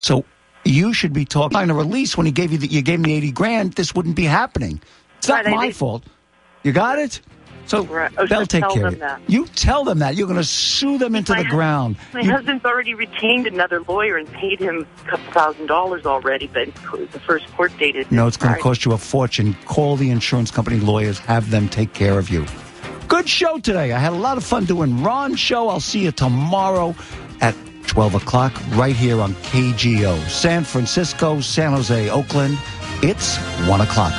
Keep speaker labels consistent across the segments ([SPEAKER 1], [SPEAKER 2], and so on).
[SPEAKER 1] So you should be talking a release when you gave me the 80 grand. This wouldn't be happening. It's not my fault. You got it? So they'll take care of it. You tell them that. You're going to sue them into the ground.
[SPEAKER 2] My husband's already retained another lawyer and paid him a couple $1,000s already, but the first court date is...
[SPEAKER 1] No, it's going to cost you a fortune. Call the insurance company lawyers. Have them take care of you. Good show today. I had a lot of fun doing Ron's show. I'll see you tomorrow at 12 o'clock right here on KGO. San Francisco, San Jose, Oakland. It's 1 o'clock.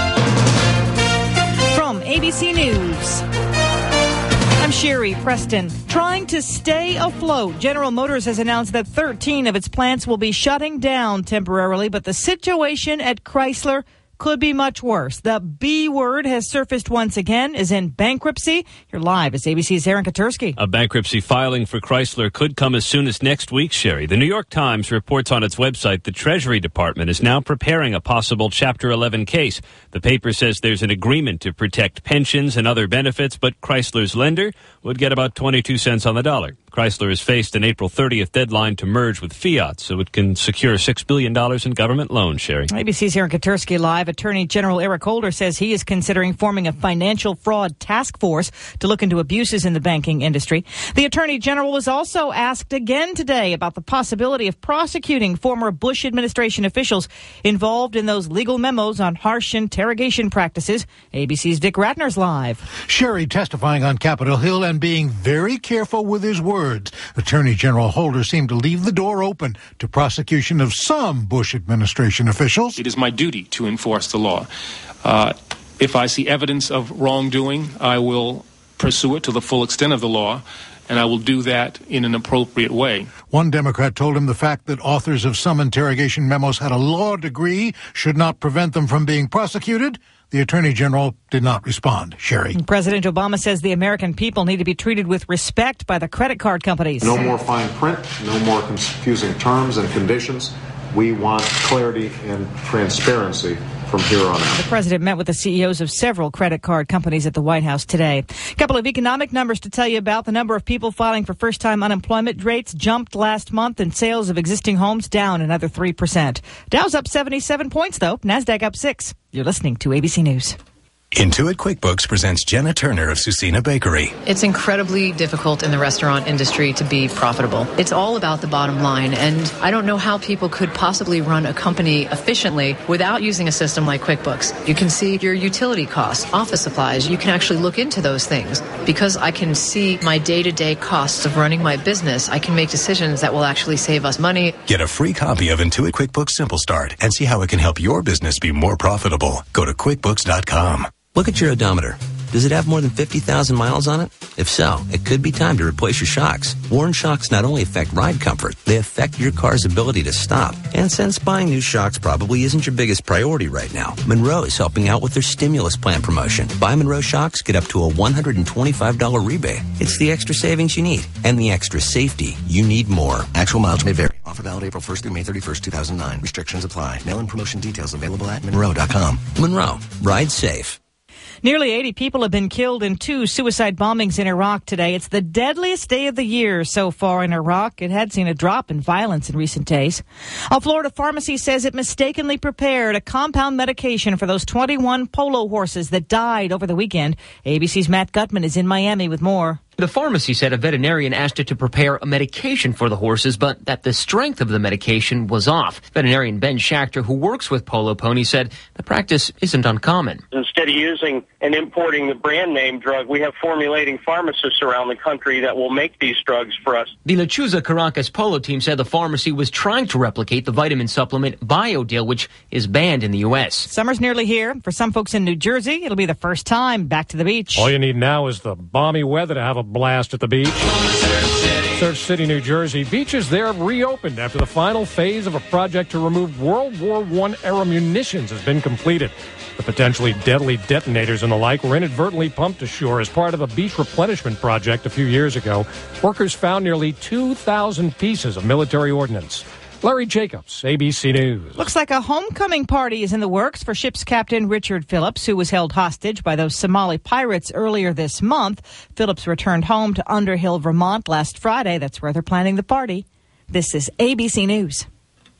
[SPEAKER 3] From ABC News, I'm Sherry Preston. Trying to stay afloat, General Motors has announced that 13 of its plants will be shutting down temporarily, but the situation at Chrysler could be much worse. The B word has surfaced once again, is in bankruptcy. Here live is ABC's Aaron Katursky.
[SPEAKER 4] A bankruptcy filing for Chrysler could come as soon as next week, Sherry. The New York Times reports on its website the Treasury Department is now preparing a possible Chapter 11 case. The paper says there's an agreement to protect pensions and other benefits, but Chrysler's lender would get about 22 cents on the dollar. Chrysler has faced an April 30th deadline to merge with Fiat, so it can secure $6 billion in government loans, Sherry.
[SPEAKER 3] ABC's Aaron Katursky live. Attorney General Eric Holder says he is considering forming a financial fraud task force to look into abuses in the banking industry. The Attorney General was also asked again today about the possibility of prosecuting former Bush administration officials involved in those legal memos on harsh interrogation practices. ABC's Dick Ratner's live.
[SPEAKER 5] Sherry testifying on Capitol Hill and being very careful with his words. Attorney General Holder seemed to leave the door open to prosecution of some Bush administration officials.
[SPEAKER 6] It is my duty to enforce the law. If I see evidence of wrongdoing, I will pursue it to the full extent of the law, and I will do that in an appropriate way.
[SPEAKER 5] One Democrat told him the fact that authors of some interrogation memos had a law degree should not prevent them from being prosecuted. The Attorney General did not respond. Sherry.
[SPEAKER 3] President Obama says the American people need to be treated with respect by the credit card companies.
[SPEAKER 7] No more fine print, no more confusing terms and conditions. We want clarity and transparency from here on out.
[SPEAKER 3] The president met with the CEOs of several credit card companies at the White House today. A couple of economic numbers to tell you about. The number of people filing for first-time unemployment rates jumped last month, and sales of existing homes down another 3%. Dow's up 77 points, though. NASDAQ up 6. You're listening to ABC News.
[SPEAKER 8] Intuit QuickBooks presents Jenna Turner of Susina Bakery.
[SPEAKER 9] It's incredibly difficult in the restaurant industry to be profitable. It's all about the bottom line, and I don't know how people could possibly run a company efficiently without using a system like QuickBooks. You can see your utility costs, office supplies. You can actually look into those things. Because I can see my day-to-day costs of running my business, I can make decisions that will actually save us money.
[SPEAKER 8] Get a free copy of Intuit QuickBooks Simple Start and see how it can help your business be more profitable. Go to QuickBooks.com.
[SPEAKER 10] Look at your odometer. Does it have more than 50,000 miles on it? If so, it could be time to replace your shocks. Warn shocks not only affect ride comfort, they affect your car's ability to stop. And since buying new shocks probably isn't your biggest priority right now, Monroe is helping out with their stimulus plan promotion. Buy Monroe shocks, get up to a $125 rebate. It's the extra savings you need and the extra safety you need more.
[SPEAKER 11] Actual mileage may vary. Offer valid April 1st through May 31st, 2009. Restrictions apply. Mail-in promotion details available at Monroe.com.
[SPEAKER 10] Monroe. Ride safe.
[SPEAKER 3] Nearly 80 people have been killed in 2 suicide bombings in Iraq today. It's the deadliest day of the year so far in Iraq. It had seen a drop in violence in recent days. A Florida pharmacy says it mistakenly prepared a compound medication for those 21 polo horses that died over the weekend. ABC's Matt Gutman is in Miami with more.
[SPEAKER 12] The pharmacy said a veterinarian asked it to prepare a medication for the horses, but that the strength of the medication was off. Veterinarian Ben Schachter, who works with Polo Pony, said the practice isn't uncommon.
[SPEAKER 13] Instead of using and importing the brand name drug, we have formulating pharmacists around the country that will make these drugs for us.
[SPEAKER 12] The Lechuza Caracas Polo team said the pharmacy was trying to replicate the vitamin supplement BioDeal, which is banned in the U.S.
[SPEAKER 3] Summer's nearly here. For some folks in New Jersey, it'll be the first time back to the beach.
[SPEAKER 14] All you need now is the balmy weather to have a blast at the beach. Surf City, New Jersey. Beaches there have reopened after the final phase of a project to remove World War I-era munitions has been completed. The potentially deadly detonators and the like were inadvertently pumped ashore as part of a beach replenishment project a few years ago. Workers found nearly 2,000 pieces of military ordnance. Larry Jacobs, ABC News.
[SPEAKER 3] Looks like a homecoming party is in the works for ship's captain Richard Phillips, who was held hostage by those Somali pirates earlier this month. Phillips returned home to Underhill, Vermont last Friday. That's where they're planning the party. This is ABC News.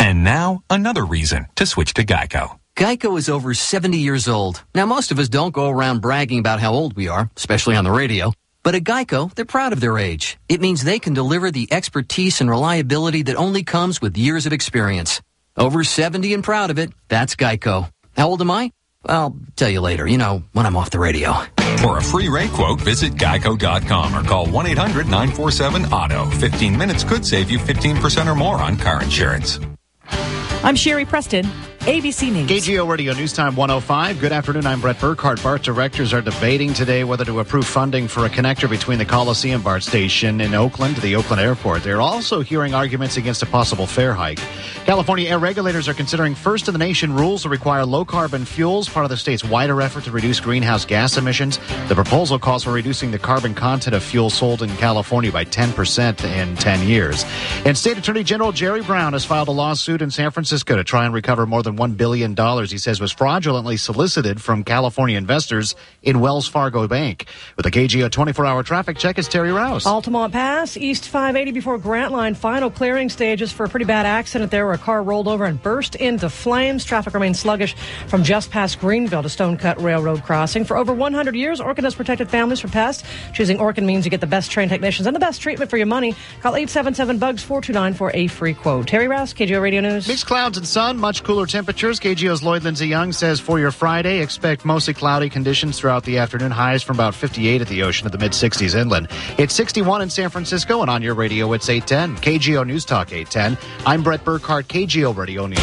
[SPEAKER 15] And now, another reason to switch to Geico.
[SPEAKER 16] Geico is over 70 years old. Now, most of us don't go around bragging about how old we are, especially on the radio. But at Geico, they're proud of their age. It means they can deliver the expertise and reliability that only comes with years of experience. Over 70 and proud of it, that's Geico. How old am I? I'll tell you later, when I'm off the radio.
[SPEAKER 15] For a free rate quote, visit geico.com or call 1-800-947-AUTO. 15 minutes could save you 15% or more on car insurance.
[SPEAKER 3] I'm Sherry Preston, ABC News.
[SPEAKER 17] KGO Radio News Time 105. Good afternoon. I'm Brett Burkhardt. BART directors are debating today whether to approve funding for a connector between the Coliseum BART station in Oakland to the Oakland airport. They're also hearing arguments against a possible fare hike. California air regulators are considering first-in-the-nation rules to require low-carbon fuels, part of the state's wider effort to reduce greenhouse gas emissions. The proposal calls for reducing the carbon content of fuel sold in California by 10% in 10 years. And State Attorney General Jerry Brown has filed a lawsuit in San Francisco to try and recover more than $1 billion he says was fraudulently solicited from California investors in Wells Fargo Bank. With a KGO 24-hour traffic check, it's Terry Rouse.
[SPEAKER 18] Altamont Pass, East 580 before Grant Line. Final clearing stages for a pretty bad accident there where a car rolled over and burst into flames. Traffic remains sluggish from just past Greenville to Stonecut Railroad Crossing. For over 100 years, Orkin has protected families from pests. Choosing Orkin means you get the best trained technicians and the best treatment for your money. Call 877-BUGS-429 for a free quote. Terry Rouse, KGO Radio News.
[SPEAKER 17] Mixed clouds and sun, much cooler temperatures. KGO's Lloyd Lindsay Young says for your Friday, expect mostly cloudy conditions throughout the afternoon. Highs from about 58 at the ocean to the mid-60s inland. It's 61 in San Francisco, and on your radio, it's 810. KGO News Talk 810. I'm Brett Burkhardt, KGO Radio News.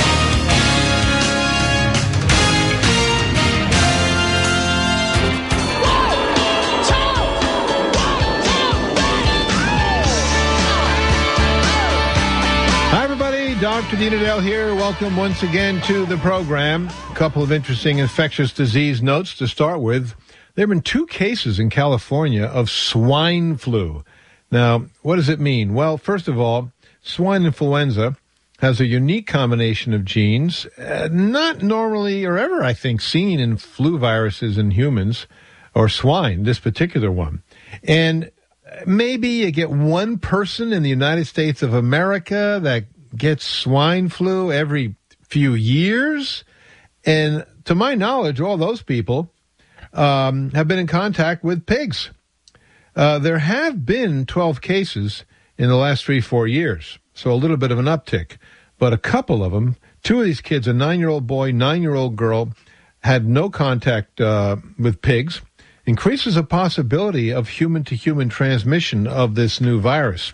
[SPEAKER 19] Dr. Dean Adele here. Welcome once again to the program. A couple of interesting infectious disease notes to start with. There have been 2 cases in California of swine flu. Now, what does it mean? Well, first of all, swine influenza has a unique combination of genes, not normally or ever, I think, seen in flu viruses in humans or swine, this particular one. And maybe you get one person in the United States of America that gets swine flu every few years. And to my knowledge, all those people have been in contact with pigs. There have been 12 cases in the last 3-4 years, so a little bit of an uptick. But a couple of them, 2 of these kids, a 9-year-old boy, 9-year-old girl, had no contact with pigs, increases the possibility of human-to-human transmission of this new virus.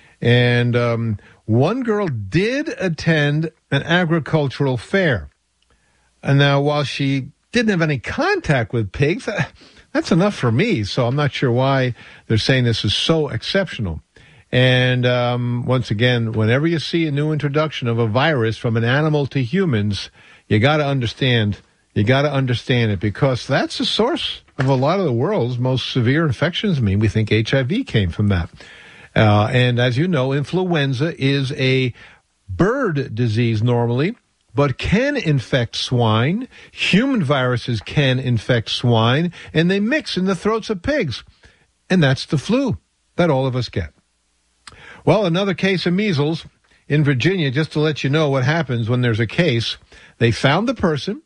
[SPEAKER 19] And one girl did attend an agricultural fair. And now, while she didn't have any contact with pigs, that's enough for me. So I'm not sure why they're saying this is so exceptional. And once again, whenever you see a new introduction of a virus from an animal to humans, you got to understand it, because that's the source of a lot of the world's most severe infections. I mean, we think HIV came from that. And as you know, influenza is a bird disease normally, but can infect swine. Human viruses can infect swine, and they mix in the throats of pigs. And that's the flu that all of us get. Well, another case of measles in Virginia, just to let you know what happens when there's a case. They found the person.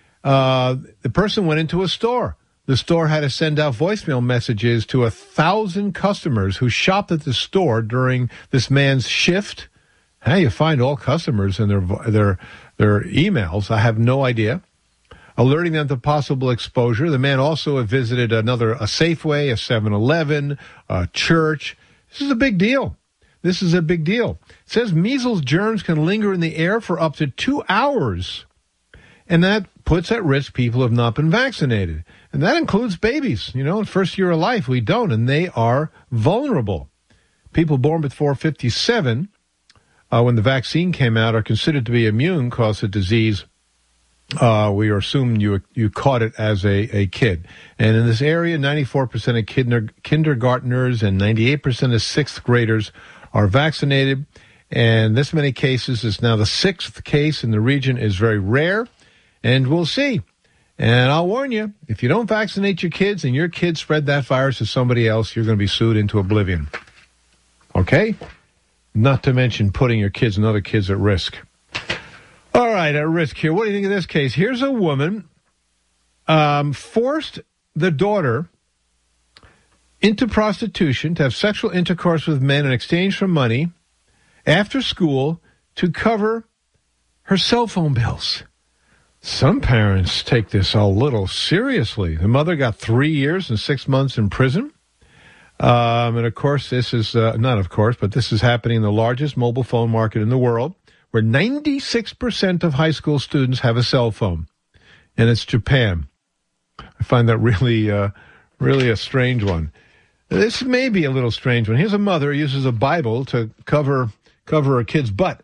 [SPEAKER 19] The person went into a store. The store had to send out voicemail messages to 1,000 customers who shopped at the store during this man's shift. How you find all customers in their emails, I have no idea. Alerting them to possible exposure. The man also visited a Safeway, a 7-Eleven, a church. This is a big deal. It says measles germs can linger in the air for up to 2 hours. And that puts at risk people who have not been vaccinated. And that includes babies. In first year of life, we don't, and they are vulnerable. People born before 57, when the vaccine came out, are considered to be immune because of disease. We are assuming you caught it as a kid. And in this area, 94% of kindergartners and 98% of sixth graders are vaccinated. And this many cases is now the 6th case in the region, is very rare. And we'll see. And I'll warn you, if you don't vaccinate your kids and your kids spread that virus to somebody else, you're going to be sued into oblivion. Okay? not to mention putting your kids and other kids at risk. All right, at risk here. What do you think of this case? Here's a woman forced the daughter into prostitution to have sexual intercourse with men in exchange for money after school to cover her cell phone bills. Some parents take this a little seriously. The mother got 3 years and 6 months in prison. And of course, this is, but this is happening in the largest mobile phone market in the world, where 96% of high school students have a cell phone. And it's Japan. I find that really a strange one. This may be a little strange one. Here's a mother who uses a Bible to cover her kid's butt.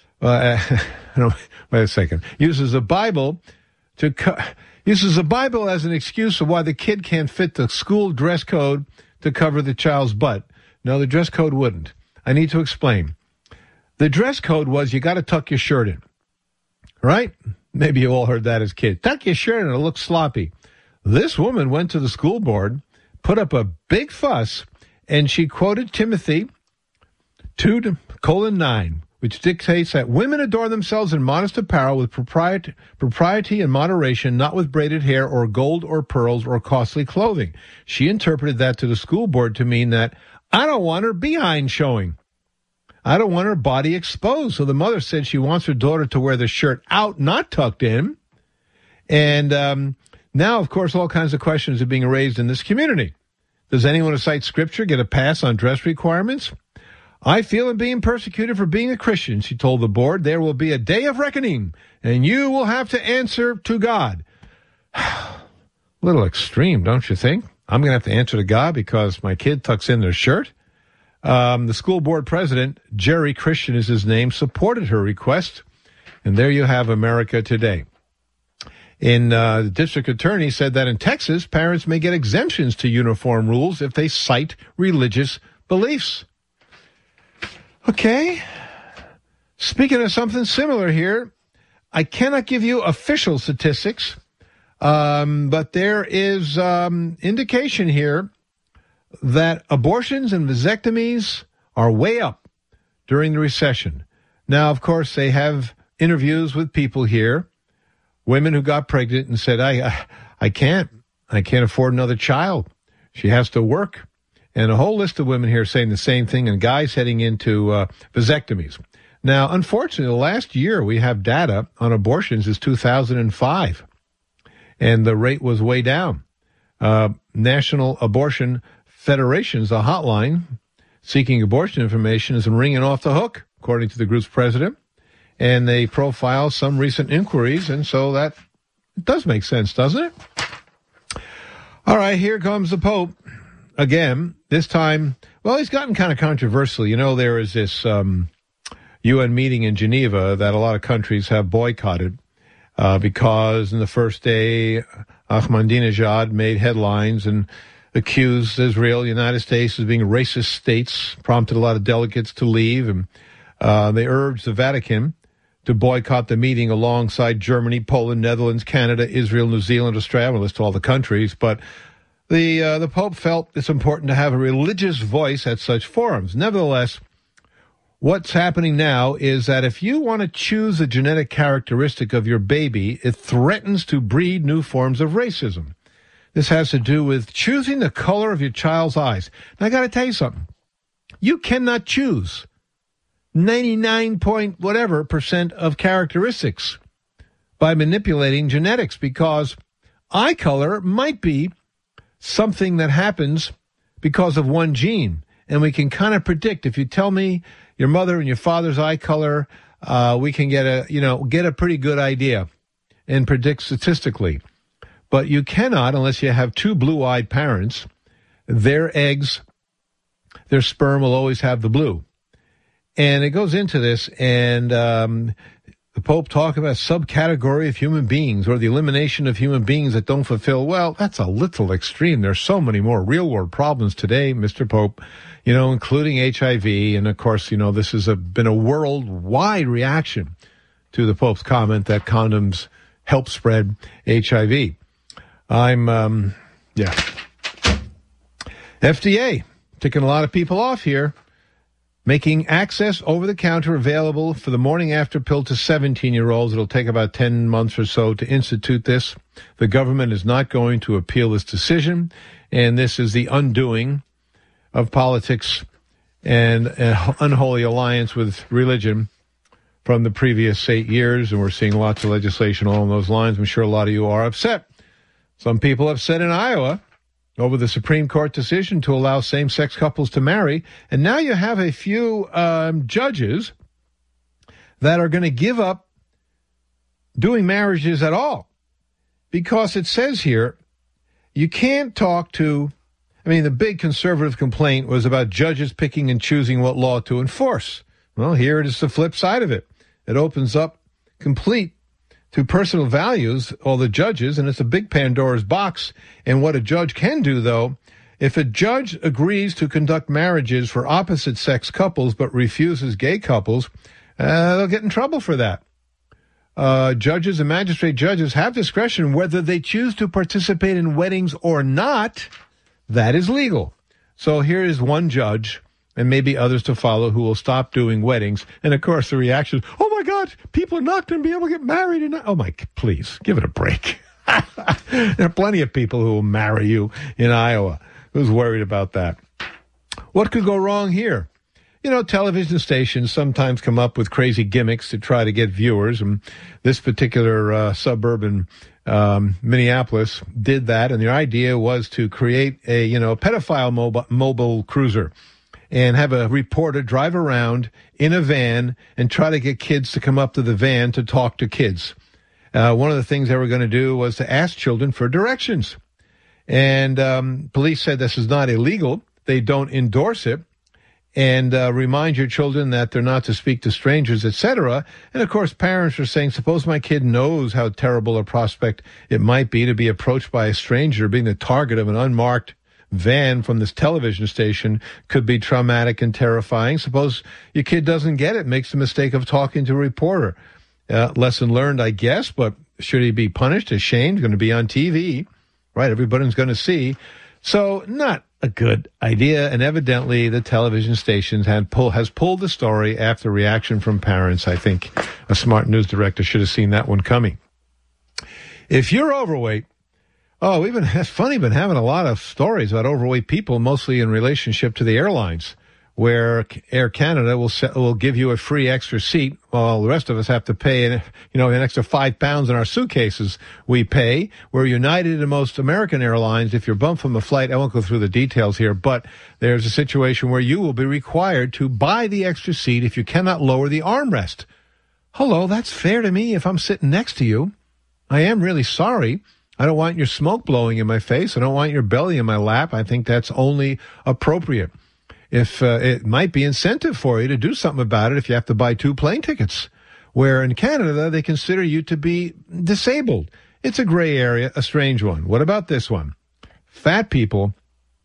[SPEAKER 19] Wait a second. Uses a Bible as an excuse of why the kid can't fit the school dress code to cover the child's butt. No, the dress code wouldn't. I need to explain. The dress code was you got to tuck your shirt in. Right? Maybe you all heard that as kids. Tuck your shirt in, it'll look sloppy. This woman went to the school board, put up a big fuss, and she quoted Timothy 2:9, which dictates that women adorn themselves in modest apparel with propriety and moderation, not with braided hair or gold or pearls or costly clothing. She interpreted that to the school board to mean that I don't want her behind showing. I don't want her body exposed. So the mother said she wants her daughter to wear the shirt out, not tucked in. And now, of course, all kinds of questions are being raised in this community. Does anyone who cites Scripture get a pass on dress requirements? I feel I'm being persecuted for being a Christian, she told the board. There will be a day of reckoning, and you will have to answer to God. A little extreme, don't you think? I'm going to have to answer to God because my kid tucks in their shirt? The school board president, Jerry Christian is his name, supported her request. And there you have America today. The district attorney said that in Texas, parents may get exemptions to uniform rules if they cite religious beliefs. Okay. Speaking of something similar here, I cannot give you official statistics, but there is indication here that abortions and vasectomies are way up during the recession. Now, of course, they have interviews with people here, women who got pregnant and said, I can't afford another child. She has to work. And a whole list of women here saying the same thing, and guys heading into vasectomies. Now, unfortunately, the last year we have data on abortions is 2005, and the rate was way down. National Abortion Federation's a hotline seeking abortion information is ringing off the hook, according to the group's president, and they profile some recent inquiries, and so that does make sense, doesn't it? All right, here comes the Pope. Again, this time, well, he's gotten kind of controversial. You know, there is this UN meeting in Geneva that a lot of countries have boycotted because in the first day, Ahmadinejad made headlines and accused Israel, the United States, as being racist states, prompted a lot of delegates to leave, and they urged the Vatican to boycott the meeting alongside Germany, Poland, Netherlands, Canada, Israel, New Zealand, Australia. I'm going to list all the countries, but the Pope felt it's important to have a religious voice at such forums. Nevertheless, what's happening now is that if you want to choose a genetic characteristic of your baby, it threatens to breed new forms of racism. This has to do with choosing the color of your child's eyes. Now, I got to tell you something. You cannot choose 99% of characteristics by manipulating genetics, because eye color might be something that happens because of one gene. And we can kind of predict. If you tell me your mother and your father's eye color, we can get a pretty good idea and predict statistically. But you cannot, unless you have two blue-eyed parents, their eggs, their sperm will always have the blue. And it goes into this, and the Pope talked about a subcategory of human beings, or the elimination of human beings that don't fulfill. Well, that's a little extreme. There's so many more real-world problems today, Mr. Pope, including HIV. And, of course, this has been a worldwide reaction to the Pope's comment that condoms help spread HIV. FDA ticking a lot of people off here. making access over-the-counter available for the morning after pill to 17-year-olds. It'll take about 10 months or so to institute this. The government is not going to appeal this decision, and this is the undoing of politics and an unholy alliance with religion from the previous 8 years, and we're seeing lots of legislation along those lines. I'm sure a lot of you are upset. Some people upset in Iowa over the Supreme Court decision to allow same-sex couples to marry, and now you have a few judges that are going to give up doing marriages at all, because it says here you can't talk to, the big conservative complaint was about judges picking and choosing what law to enforce. Well, here it is the flip side of it. It opens up complete to personal values, all the judges, and it's a big Pandora's box. And what a judge can do, though, if a judge agrees to conduct marriages for opposite-sex couples but refuses gay couples, they'll get in trouble for that. Judges and magistrate judges have discretion whether they choose to participate in weddings or not. That is legal. So here is one judge, and maybe others to follow, who will stop doing weddings. And, of course, the reaction is, oh, my God, people are not going to be able to get married. Oh, my, please, give it a break. There are plenty of people who will marry you in Iowa. Who's worried about that? What could go wrong here? Television stations sometimes come up with crazy gimmicks to try to get viewers. And this particular suburban Minneapolis did that. And the idea was to create a, pedophile mobile cruiser, and have a reporter drive around in a van and try to get kids to come up to the van to talk to kids. One of the things they were going to do was to ask children for directions. And police said this is not illegal. They don't endorse it. And remind your children that they're not to speak to strangers, etc. And, of course, parents are saying, suppose my kid knows how terrible a prospect it might be to be approached by a stranger, being the target of an unmarked van from this television station could be traumatic and terrifying. Suppose your kid doesn't get it, makes the mistake of talking to a reporter. Lesson learned, I guess, but should he be punished, ashamed, going to be on TV, right? Everybody's going to see. So not a good idea, and evidently the television station has pulled the story after reaction from parents. I think a smart news director should have seen that one coming. If you're overweight, it's funny, been having a lot of stories about overweight people, mostly in relationship to the airlines, where Air Canada will give you a free extra seat, while the rest of us have to pay an extra 5 pounds in our suitcases we pay. Where United and most American airlines, if you're bumped from a flight, I won't go through the details here, but there's a situation where you will be required to buy the extra seat if you cannot lower the armrest. Hello, that's fair to me if I'm sitting next to you. I am really sorry. I don't want your smoke blowing in my face. I don't want your belly in my lap. I think that's only appropriate. If it might be incentive for you to do something about it if you have to buy 2 plane tickets, where in Canada they consider you to be disabled. It's a gray area, a strange one. What about this one? Fat people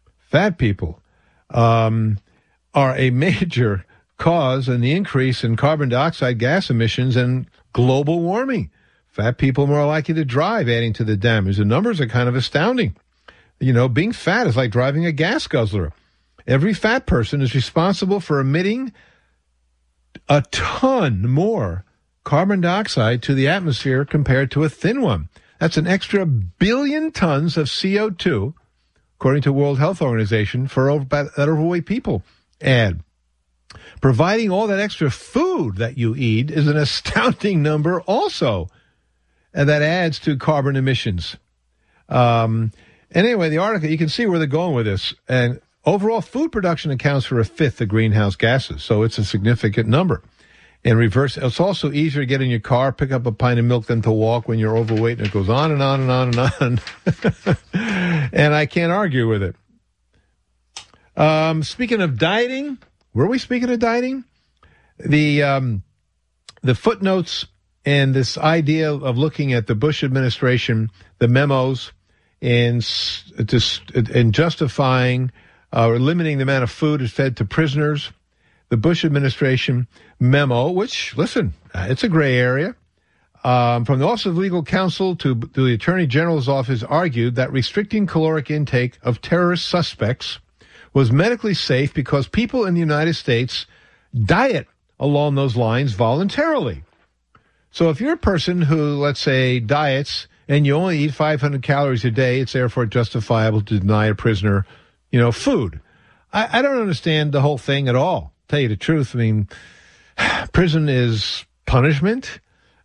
[SPEAKER 19] are a major cause in the increase in carbon dioxide gas emissions and global warming. Fat people are more likely to drive, adding to the damage. The numbers are kind of astounding. Being fat is like driving a gas guzzler. Every fat person is responsible for emitting a ton more carbon dioxide to the atmosphere compared to a thin one. That's an extra 1 billion tons of CO2, according to World Health Organization, for that overweight people. And providing all that extra food that you eat is an astounding number also. And that adds to carbon emissions. Anyway, the article, you can see where they're going with this. And overall food production accounts for 1/5 of greenhouse gases, so it's a significant number. In reverse, it's also easier to get in your car, pick up a pint of milk than to walk when you're overweight, and it goes on and on and on and on. And I can't argue with it. Speaking of dieting, were we speaking of dieting? The footnotes and this idea of looking at the Bush administration, the memos, and justifying or limiting the amount of food is fed to prisoners. The Bush administration memo, which, listen, it's a gray area. From the Office of Legal Counsel to the Attorney General's office argued that restricting caloric intake of terrorist suspects was medically safe because people in the United States diet along those lines voluntarily. So if you're a person who, let's say, diets and you only eat 500 calories a day, it's therefore justifiable to deny a prisoner, food. I don't understand the whole thing at all, tell you the truth. I mean, prison is punishment.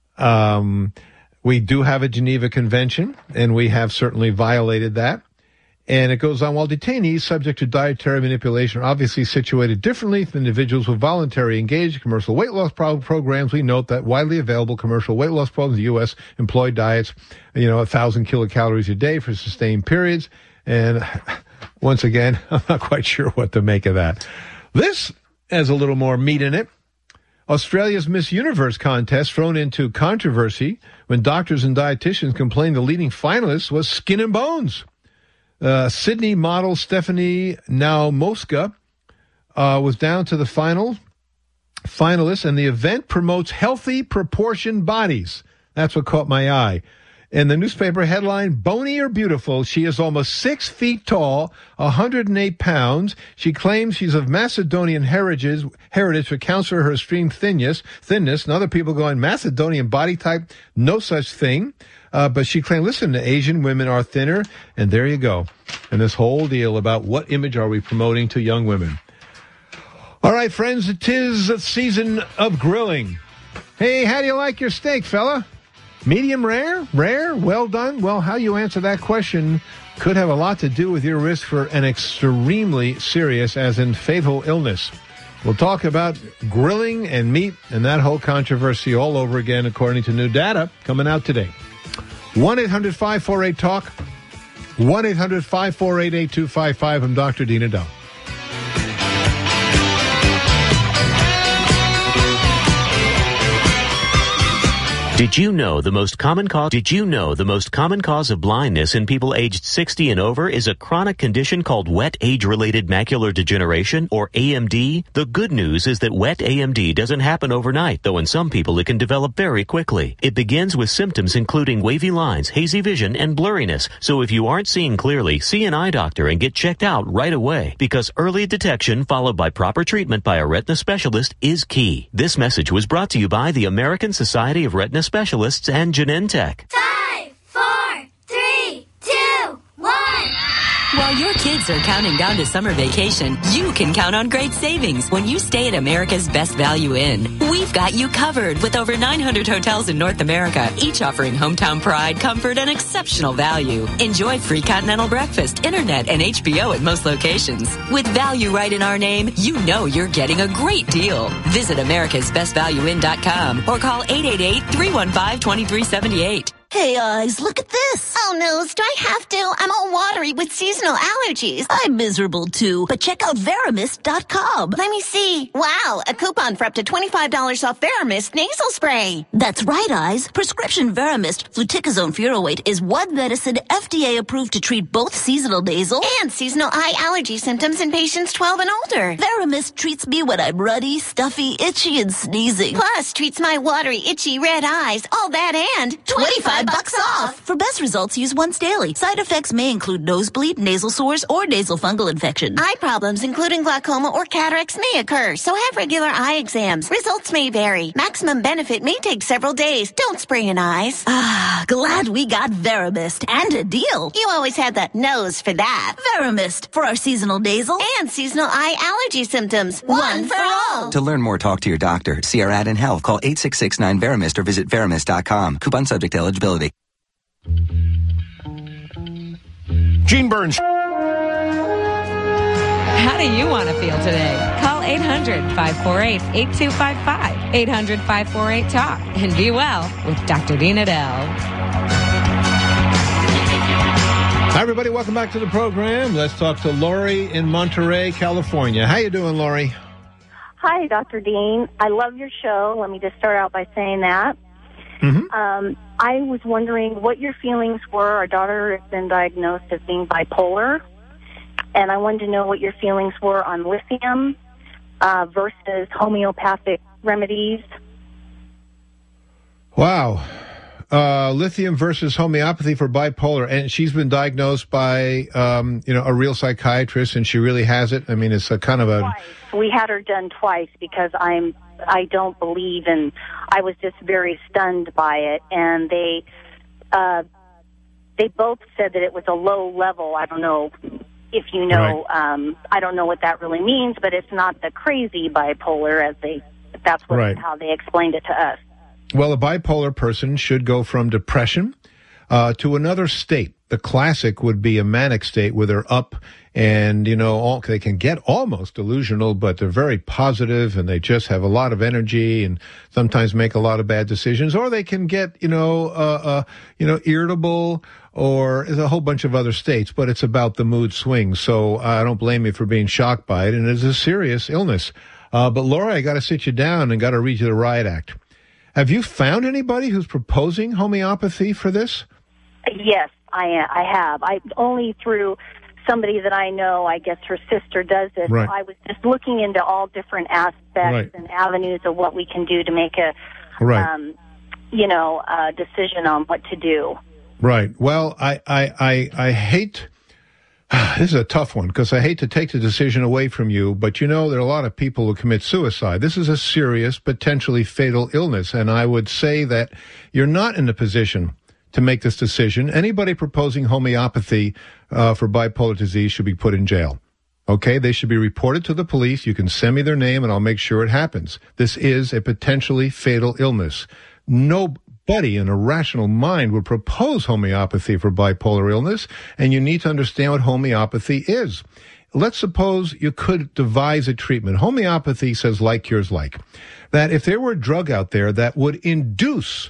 [SPEAKER 19] We do have a Geneva Convention, and we have certainly violated that. And it goes on, while detainees subject to dietary manipulation are obviously situated differently than individuals who voluntarily engage in commercial weight loss programs, we note that widely available commercial weight loss programs in the U.S. employ diets, 1,000 kilocalories a day for sustained periods. And once again, I'm not quite sure what to make of that. This has a little more meat in it. Australia's Miss Universe contest thrown into controversy when doctors and dietitians complained the leading finalist was skin and bones. Sydney model Stephanie Naumoska was down to the finalists, and the event promotes healthy, proportioned bodies. That's what caught my eye. And the newspaper headline, Bony or Beautiful, she is almost 6 feet tall, 108 pounds. She claims she's of Macedonian heritage, which accounts for her extreme thinness. And other people going, Macedonian body type, no such thing. But she claimed, listen, Asian women are thinner, and there you go. And this whole deal about what image are we promoting to young women. All right, friends, it is a season of grilling. Hey, how do you like your steak, fella? Medium rare? Rare? Well done? Well, how you answer that question could have a lot to do with your risk for an extremely serious, as in fatal, illness. We'll talk about grilling and meat and that whole controversy all over again, according to new data coming out today. 1-800-548-TALK, 1-800-548-8255. I'm Dr. Dean Adele.
[SPEAKER 20] Did you know the most common cause of blindness in people aged 60 and over is a chronic condition called wet age-related macular degeneration, or AMD? The good news is that wet AMD doesn't happen overnight, though in some people it can develop very quickly. It begins with symptoms including wavy lines, hazy vision, and blurriness. So if you aren't seeing clearly, see an eye doctor and get checked out right away, because early detection followed by proper treatment by a retina specialist is key. This message was brought to you by the American Society of Retina Specialists and Genentech.
[SPEAKER 21] 5, 4, 3, 2, 1.
[SPEAKER 22] While your kids are counting down to summer vacation, you can count on great savings when you stay at America's Best Value Inn. We've got you covered with over 900 hotels in North America, each offering hometown pride, comfort, and exceptional value. Enjoy free continental breakfast, internet, and HBO at most locations. With value right in our name, you know you're getting a great deal. Visit americasbestvalueinn.com or call 888-315-2378.
[SPEAKER 21] Hey, Eyes, look at this. Oh, no, do I have to? I'm all watery with seasonal allergies. I'm miserable, too. But check out Veramist.com. Let me see. Wow, a coupon for up to $25 off Veramist nasal spray. That's right, Eyes. Prescription Veramist fluticasone furoate is one medicine FDA approved to treat both seasonal nasal and seasonal eye allergy symptoms in patients 12 and older. Veramist treats me when I'm runny, stuffy, itchy, and sneezing. Plus, treats my watery, itchy, red eyes. All that and $25 off. For best results, use once daily. Side effects may include nosebleed, nasal sores, or nasal fungal infection. Eye problems, including glaucoma or cataracts, may occur, so have regular eye exams. Results may vary. Maximum benefit may take several days. Don't spray in eyes. Ah, glad we got Veramist. And a deal. You always had that nose for that. Veramist, for our seasonal nasal and seasonal eye allergy symptoms. One for all.
[SPEAKER 11] To learn more, talk to your doctor. See our ad in health. Call 866-9-VERAMIST or visit Veramist.com. Coupon subject to eligibility.
[SPEAKER 19] Gene Burns.
[SPEAKER 23] How do you want to feel today? Call 800-548-8255. 800-548-TALK. And be well with Dr. Dean Adele.
[SPEAKER 19] Hi, everybody. Welcome back to the program. Let's talk to Lori in Monterey, California. How you doing, Lori?
[SPEAKER 24] Hi, Dr. Dean. I love your show. Let me just start out by saying that.
[SPEAKER 19] Mm-hmm.
[SPEAKER 24] I was wondering what your feelings were. Our daughter has been diagnosed as being bipolar, and I wanted to know what your feelings were on lithium versus homeopathic remedies.
[SPEAKER 19] Wow. lithium versus homeopathy for bipolar, and she's been diagnosed by, a real psychiatrist, and she really has it. I mean, it's a kind of a...
[SPEAKER 24] Twice. We had her done twice because I don't believe, and I was just very stunned by it, and they both said that it was a low level. I don't know if you know,
[SPEAKER 19] right.
[SPEAKER 24] I don't know what that really means, but it's not the crazy bipolar that's how they explained it to us.
[SPEAKER 19] Well, a bipolar person should go from depression to another state. The classic would be a manic state where they're up and, they can get almost delusional, but they're very positive and they just have a lot of energy and sometimes make a lot of bad decisions. Or they can get, irritable, or there's a whole bunch of other states, but it's about the mood swings. So I don't blame you for being shocked by it, and it's a serious illness. But Laura, I got to sit you down and got to read you the Riot Act. Have you found anybody who's proposing homeopathy for this?
[SPEAKER 24] Yes, I have. Only through somebody that I know. I guess her sister does this.
[SPEAKER 19] Right.
[SPEAKER 24] I was just looking into all different aspects and avenues of what we can do to make a, decision on what to do.
[SPEAKER 19] Right. Well, I hate... This is a tough one because I hate to take the decision away from you, but there are a lot of people who commit suicide. This is a serious, potentially fatal illness, and I would say that you're not in a position to make this decision. Anybody proposing homeopathy for bipolar disease should be put in jail. Okay? They should be reported to the police. You can send me their name, and I'll make sure it happens. This is a potentially fatal illness. Nobody in a rational mind would propose homeopathy for bipolar illness, and you need to understand what homeopathy is. Let's suppose you could devise a treatment. Homeopathy says like cures like. That if there were a drug out there that would induce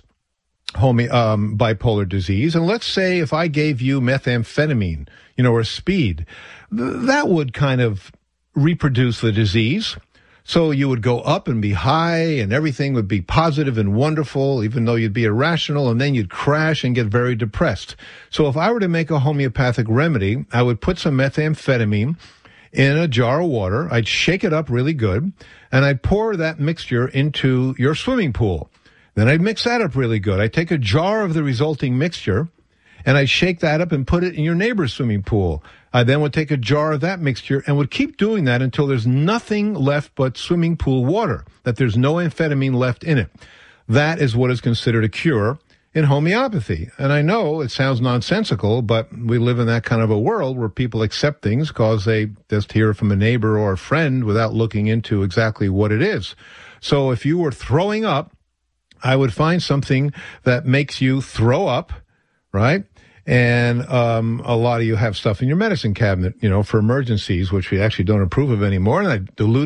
[SPEAKER 19] bipolar disease, and let's say if I gave you methamphetamine, or speed, that would kind of reproduce the disease. So you would go up and be high and everything would be positive and wonderful, even though you'd be irrational, and then you'd crash and get very depressed. So if I were to make a homeopathic remedy, I would put some methamphetamine in a jar of water. I'd shake it up really good, and I'd pour that mixture into your swimming pool. Then I'd mix that up really good. I'd take a jar of the resulting mixture, and I'd shake that up and put it in your neighbor's swimming pool. I then would take a jar of that mixture and would keep doing that until there's nothing left but swimming pool water, that there's no amphetamine left in it. That is what is considered a cure in homeopathy. And I know it sounds nonsensical, but we live in that kind of a world where people accept things because they just hear from a neighbor or a friend without looking into exactly what it is. So if you were throwing up, I would find something that makes you throw up, right? And a lot of you have stuff in your medicine cabinet, for emergencies, which we actually don't approve of anymore. And I dilute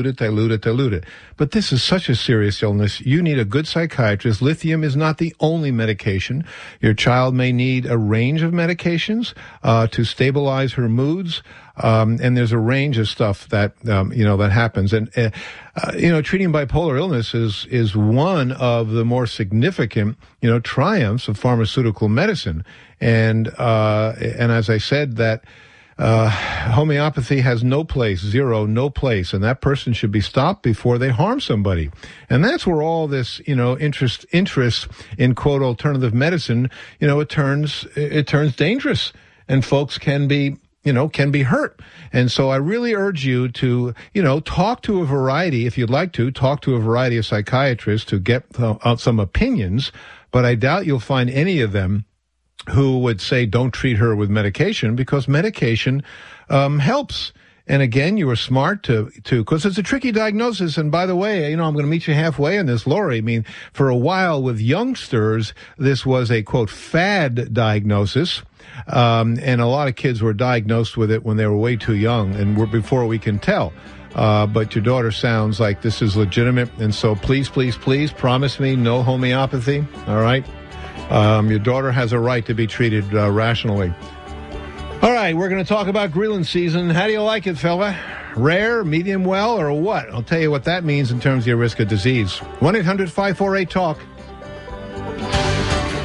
[SPEAKER 19] it. But this is such a serious illness. You need a good psychiatrist. Lithium is not the only medication. Your child may need a range of medications to stabilize her moods. And there's a range of stuff that, that happens. And, treating bipolar illness is one of the more significant, triumphs of pharmaceutical medicine. And as I said, that, homeopathy has no place, no place, and that person should be stopped before they harm somebody. And that's where all this, interest in quote alternative medicine, it turns dangerous, and folks can be hurt. And so I really urge you to, talk to a variety, if you'd like to, talk to a variety of psychiatrists to get some opinions, but I doubt you'll find any of them who would say don't treat her with medication, because medication helps. And again, you were smart to because it's a tricky diagnosis. And by the way, I'm going to meet you halfway on this, Lori. I mean, for a while with youngsters, this was a quote fad diagnosis. And a lot of kids were diagnosed with it when they were way too young and were before we can tell. But your daughter sounds like this is legitimate. And so please, please, please promise me no homeopathy. All right. Your daughter has a right to be treated rationally. All right, we're going to talk about grilling season. How do you like it, fella? Rare, medium well, or what? I'll tell you what that means in terms of your risk of disease. 1-800-548-TALK.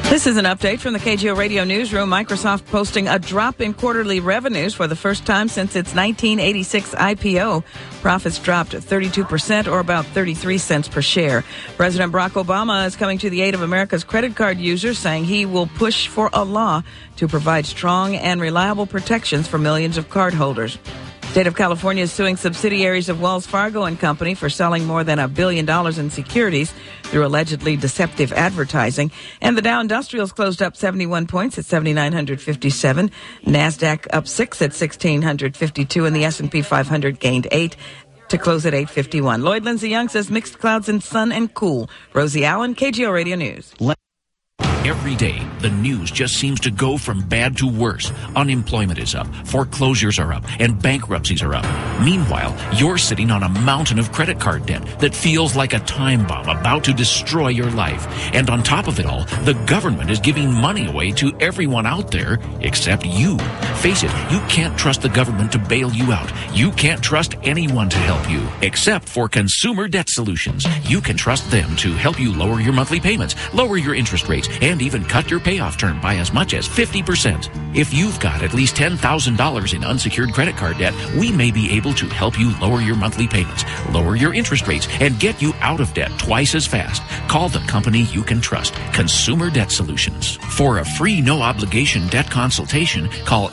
[SPEAKER 1] This is an update from the KGO Radio Newsroom. Microsoft posting a drop in quarterly revenues for the first time since its 1986 IPO. Profits dropped 32%, or about 33 cents per share. President Barack Obama is coming to the aid of America's credit card users, saying he will push for a law to provide strong and reliable protections for millions of cardholders. State of California is suing subsidiaries of Wells Fargo and Company for selling more than $1 billion in securities through allegedly deceptive advertising. And the Dow Industrials closed up 71 points at 7,957. NASDAQ up 6 at 1,652, and the S&P 500 gained 8 to close at 851. Lloyd Lindsay Young says mixed clouds and sun and cool. Rosie Allen, KGO Radio News.
[SPEAKER 2] Every day, the news just seems to go from bad to worse. Unemployment is up, foreclosures are up, and bankruptcies are up. Meanwhile, you're sitting on a mountain of credit card debt that feels like a time bomb about to destroy your life. And on top of it all, the government is giving money away to everyone out there except you. Face it, you can't trust the government to bail you out. You can't trust anyone to help you, except for Consumer Debt Solutions. You can trust them to help you lower your monthly payments, lower your interest rates, and even cut your payoff term by as much as 50%. If you've got at least $10,000 in unsecured credit card debt, we may be able to help you lower your monthly payments, lower your interest rates, and get you out of debt twice as fast. Call the company you can trust, Consumer Debt Solutions. For a free, no-obligation debt consultation, call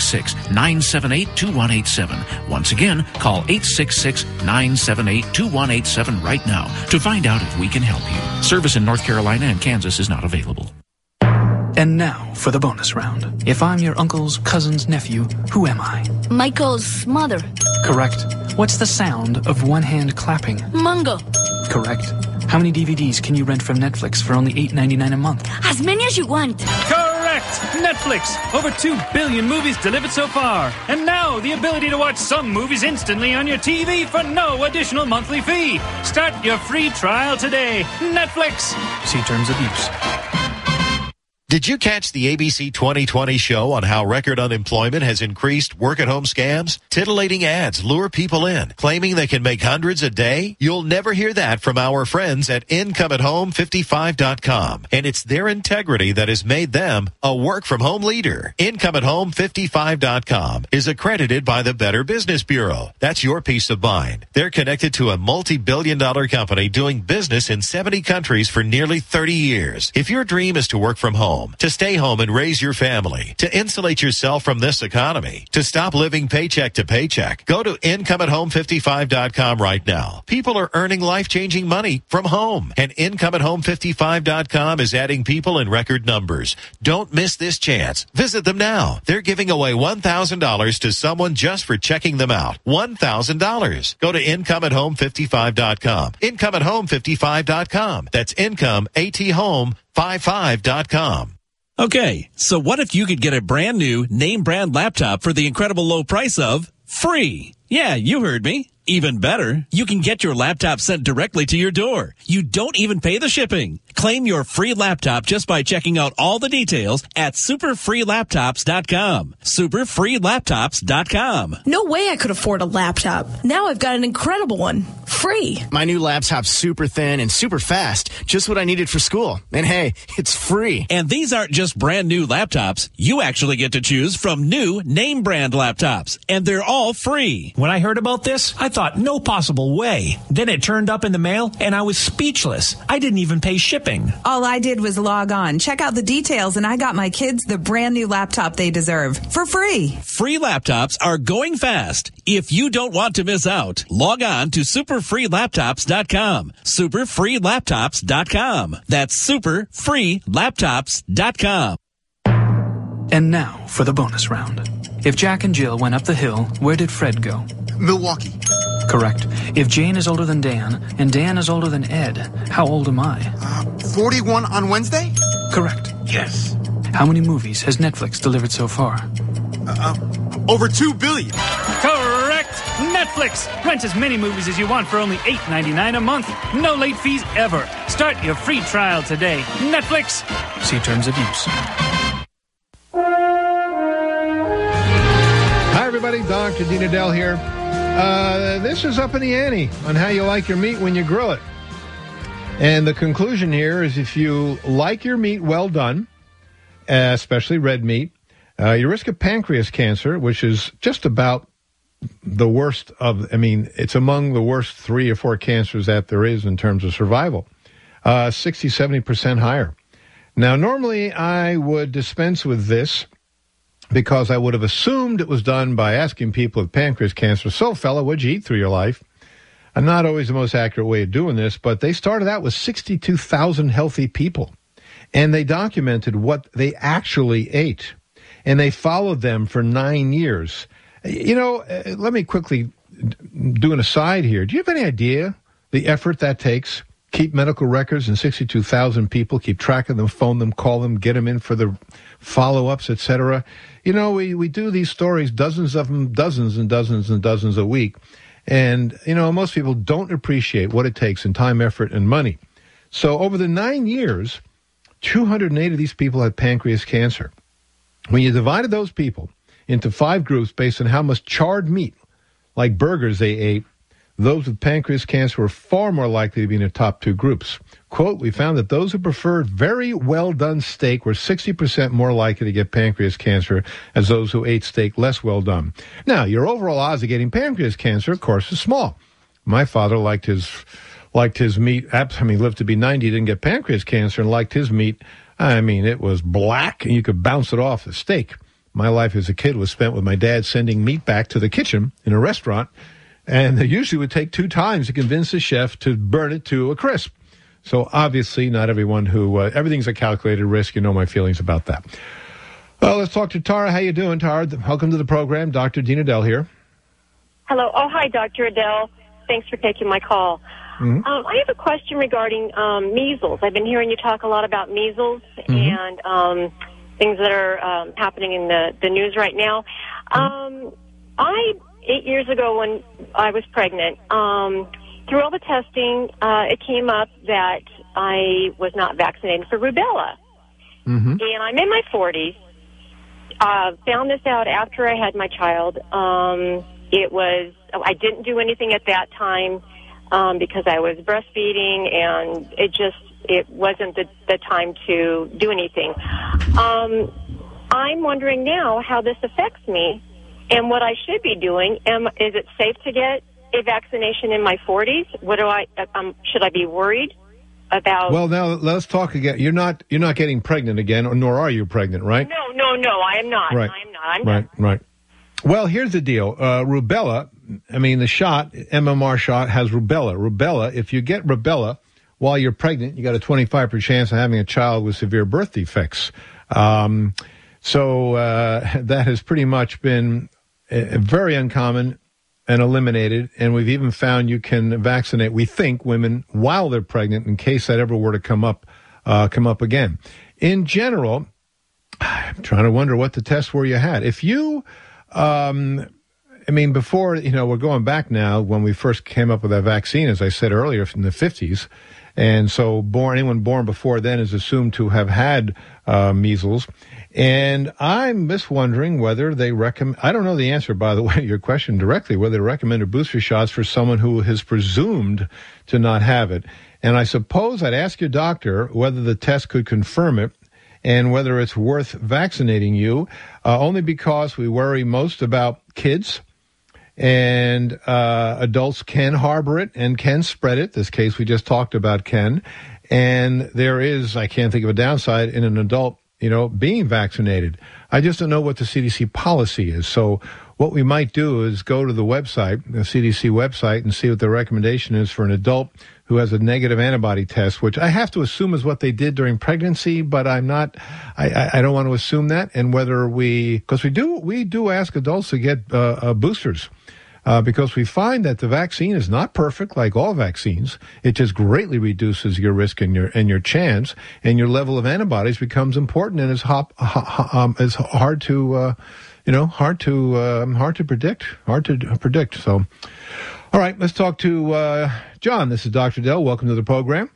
[SPEAKER 2] 866-978-2187. Once again, call 866-978-2187 right now to find out if we can help you. Service in North Carolina and Kansas is not available.
[SPEAKER 4] And now for the bonus round. If I'm your uncle's cousin's nephew, who am I?
[SPEAKER 6] Michael's mother.
[SPEAKER 4] Correct. What's the sound of one hand clapping?
[SPEAKER 6] Mungo.
[SPEAKER 4] Correct. How many DVDs can you rent from Netflix for only $8.99 a month?
[SPEAKER 6] As many as you want.
[SPEAKER 25] Correct! Netflix! Over 2 billion movies delivered so far. And now, the ability to watch some movies instantly on your TV for no additional monthly fee. Start your free trial today. Netflix!
[SPEAKER 4] See terms of use.
[SPEAKER 26] Did you catch the ABC 2020 show on how record unemployment has increased work-at-home scams? Titillating ads lure people in, claiming they can make hundreds a day? You'll never hear that from our friends at IncomeAtHome55.com. And it's their integrity that has made them a work-from-home leader. IncomeAtHome55.com is accredited by the Better Business Bureau. That's your peace of mind. They're connected to a multi-billion-dollar company doing business in 70 countries for nearly 30 years. If your dream is to work from home, to stay home and raise your family, to insulate yourself from this economy, to stop living paycheck to paycheck, go to IncomeAtHome55.com right now. People are earning life-changing money from home, and IncomeAtHome55.com is adding people in record numbers. Don't miss this chance. Visit them now. They're giving away $1,000 to someone just for checking them out. $1,000. Go to IncomeAtHome55.com. IncomeAtHome55.com. That's IncomeAtHome55.com.
[SPEAKER 27] Okay, so what if you could get a brand new name brand laptop for the incredible low price of free? Yeah, you heard me. Even better, you can get your laptop sent directly to your door. You don't even pay the shipping. Claim your free laptop just by checking out all the details at superfreelaptops.com. Superfreelaptops.com.
[SPEAKER 28] No way I could afford a laptop. Now I've got an incredible one. Free.
[SPEAKER 29] My new laptop's super thin and super fast. Just what I needed for school. And hey, it's free.
[SPEAKER 27] And these aren't just brand new laptops. You actually get to choose from new name brand laptops. And they're all free.
[SPEAKER 30] When I heard about this, I thought no possible way. Then it turned up in the mail and I was speechless. I didn't even pay shipping.
[SPEAKER 31] All I did was log on, check out the details, and I got my kids the brand new laptop they deserve for free.
[SPEAKER 27] Free laptops are going fast. If you don't want to miss out, log on to superfreelaptops.com. Superfreelaptops.com. That's superfreelaptops.com.
[SPEAKER 4] And now for the bonus round. If Jack and Jill went up the hill, where did Fred go?
[SPEAKER 32] Milwaukee.
[SPEAKER 4] Correct. If Jane is older than Dan, and Dan is older than Ed, how old am I?
[SPEAKER 32] 41 on Wednesday?
[SPEAKER 4] Correct.
[SPEAKER 32] Yes.
[SPEAKER 4] How many movies has Netflix delivered so far?
[SPEAKER 32] Over 2 billion.
[SPEAKER 25] Correct! Netflix! Rent as many movies as you want for only $8.99 a month. No late fees ever. Start your free trial today. Netflix!
[SPEAKER 4] See terms of use.
[SPEAKER 19] Hi, everybody. Dr. Dean Adele here. This is Up in the Ante on how you like your meat when you grill it. And the conclusion here is if you like your meat well done, especially red meat, your risk of pancreas cancer, which is just about the worst of, it's among the worst 3 or 4 cancers that there is in terms of survival, 60, 70% higher. Now, normally I would dispense with this because I would have assumed it was done by asking people with pancreas cancer, so fella, what'd you eat through your life? And not always the most accurate way of doing this, but they started out with 62,000 healthy people, and they documented what they actually ate, and they followed them for 9 years. Let me quickly do an aside here. Do you have any idea the effort that takes? Keep medical records and 62,000 people, keep track of them, phone them, call them, get them in for the follow-ups, etc. We do these stories, dozens of them, dozens and dozens and dozens a week. And, most people don't appreciate what it takes in time, effort, and money. So over the 9 years, 208 of these people had pancreas cancer. When you divided those people into 5 groups based on how much charred meat, like burgers, they ate, those with pancreas cancer were far more likely to be in the top 2 groups. Quote, we found that those who preferred very well-done steak were 60% more likely to get pancreas cancer as those who ate steak less well done. Now, your overall odds of getting pancreas cancer, of course, is small. My father liked his meat. Lived to be 90, didn't get pancreas cancer, and liked his meat. It was black, and you could bounce it off the steak. My life as a kid was spent with my dad sending meat back to the kitchen in a restaurant, and it usually would take 2 times to convince the chef to burn it to a crisp. So obviously not everyone who, everything's a calculated risk. You know my feelings about that. Well, let's talk to Tara. How you doing, Tara? Welcome to the program. Dr. Dean Adele here.
[SPEAKER 3] Hello. Oh, hi, Dr. Adele. Thanks for taking my call. Mm-hmm. I have a question regarding measles. I've been hearing you talk a lot about measles and things that are happening in the news right now. 8 years ago when I was pregnant, through all the testing, it came up that I was not vaccinated for rubella. And I'm in my 40s. Found this out after I had my child. I didn't do anything at that time because I was breastfeeding, and it wasn't the time to do anything. I'm wondering now how this affects me and what I should be doing. Is it safe to get a vaccination in my 40s? Should I be worried about? Well, now let's talk again. You're not getting pregnant again, nor are you pregnant, right? No, I am not.
[SPEAKER 19] Right.
[SPEAKER 3] I am not.
[SPEAKER 19] Right. Well, here's the deal. Rubella, the shot, MMR shot, has rubella. Rubella, if you get rubella while you're pregnant, you got a 25% chance of having a child with severe birth defects. So that has pretty much been very uncommon and eliminated, and we've even found you can vaccinate, we think, women while they're pregnant in case that ever were to come up again. In general, I'm trying to wonder what the tests were you had. If you, before, we're going back now when we first came up with that vaccine, as I said earlier, from the 50s, and so anyone born before then is assumed to have had measles. And I'm just wondering whether they recommend, I don't know the answer, by the way, to your question directly, whether they recommended booster shots for someone who is presumed to not have it. And I suppose I'd ask your doctor whether the test could confirm it and whether it's worth vaccinating you, only because we worry most about kids. And adults can harbor it and can spread it. This case we just talked about can. And there is, I can't think of a downside in an adult, being vaccinated. I just don't know what the CDC policy is. So what we might do is go to the website, the CDC website, and see what the recommendation is for an adult who has a negative antibody test, which I have to assume is what they did during pregnancy, but I don't want to assume that. And whether because we do ask adults to get boosters. Because we find that the vaccine is not perfect, like all vaccines. It just greatly reduces your risk and your chance, and your level of antibodies becomes important and is hard to predict. So, all right, let's talk to John. This is Dr. Adele. Welcome to the program.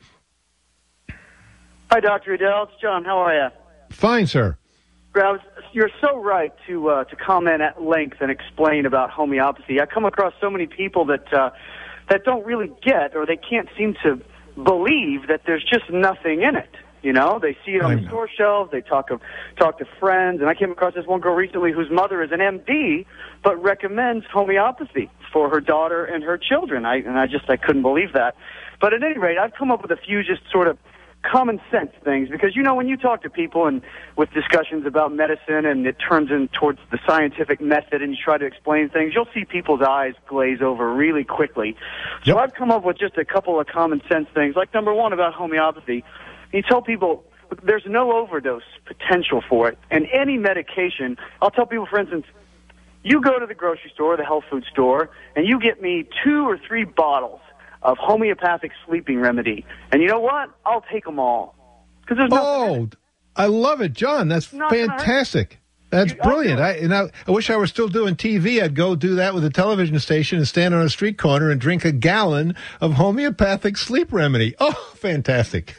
[SPEAKER 5] Hi, Dr. Adele. It's John. How are you?
[SPEAKER 19] Fine, sir.
[SPEAKER 5] You're so right to comment at length and explain about homeopathy. I come across so many people that don't really get, or they can't seem to believe that there's just nothing in it. You know, they see it on the store shelves, they talk to friends, and I came across this one girl recently whose mother is an MD, but recommends homeopathy for her daughter and her children. I couldn't believe that. But at any rate, I've come up with a few just sort of common sense things, because, you know, when you talk to people and with discussions about medicine and it turns in towards the scientific method and you try to explain things, you'll see people's eyes glaze over really quickly. So I've come up with just a couple of common sense things, like number one about homeopathy. You tell people there's no overdose potential for it. And any medication, I'll tell people, for instance, you go to the grocery store, the health food store, and you get me 2 or 3 bottles of homeopathic sleeping remedy. And you know what? I'll take them all. Because there's no.
[SPEAKER 19] I love it, John. That's fantastic. That's brilliant. I wish I were still doing TV. I'd go do that with a television station and stand on a street corner and drink a gallon of homeopathic sleep remedy. Oh, fantastic.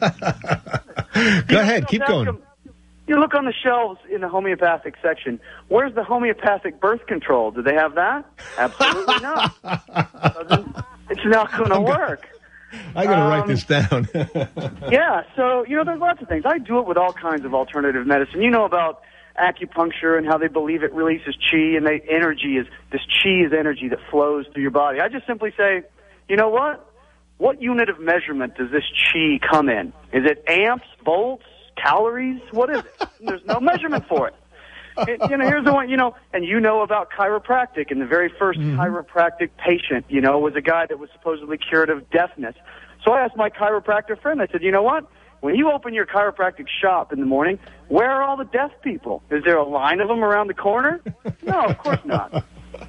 [SPEAKER 19] Go ahead. Keep going.
[SPEAKER 5] You look on the shelves in the homeopathic section. Where's the homeopathic birth control? Do they have that? Absolutely not. It's not going to work.
[SPEAKER 19] I got to write this down.
[SPEAKER 5] Yeah, so, you know, there's lots of things. I do it with all kinds of alternative medicine. You know about acupuncture and how they believe it releases chi, and this chi is energy that flows through your body. I just simply say, you know what? What unit of measurement does this chi come in? Is it amps, volts, calories? What is it? There's no measurement for it. Here's the one, and you know about chiropractic, and the very first chiropractic patient, was a guy that was supposedly cured of deafness. So I asked my chiropractor friend, I said, you know what? When you open your chiropractic shop in the morning, where are all the deaf people? Is there a line of them around the corner? No, of course not.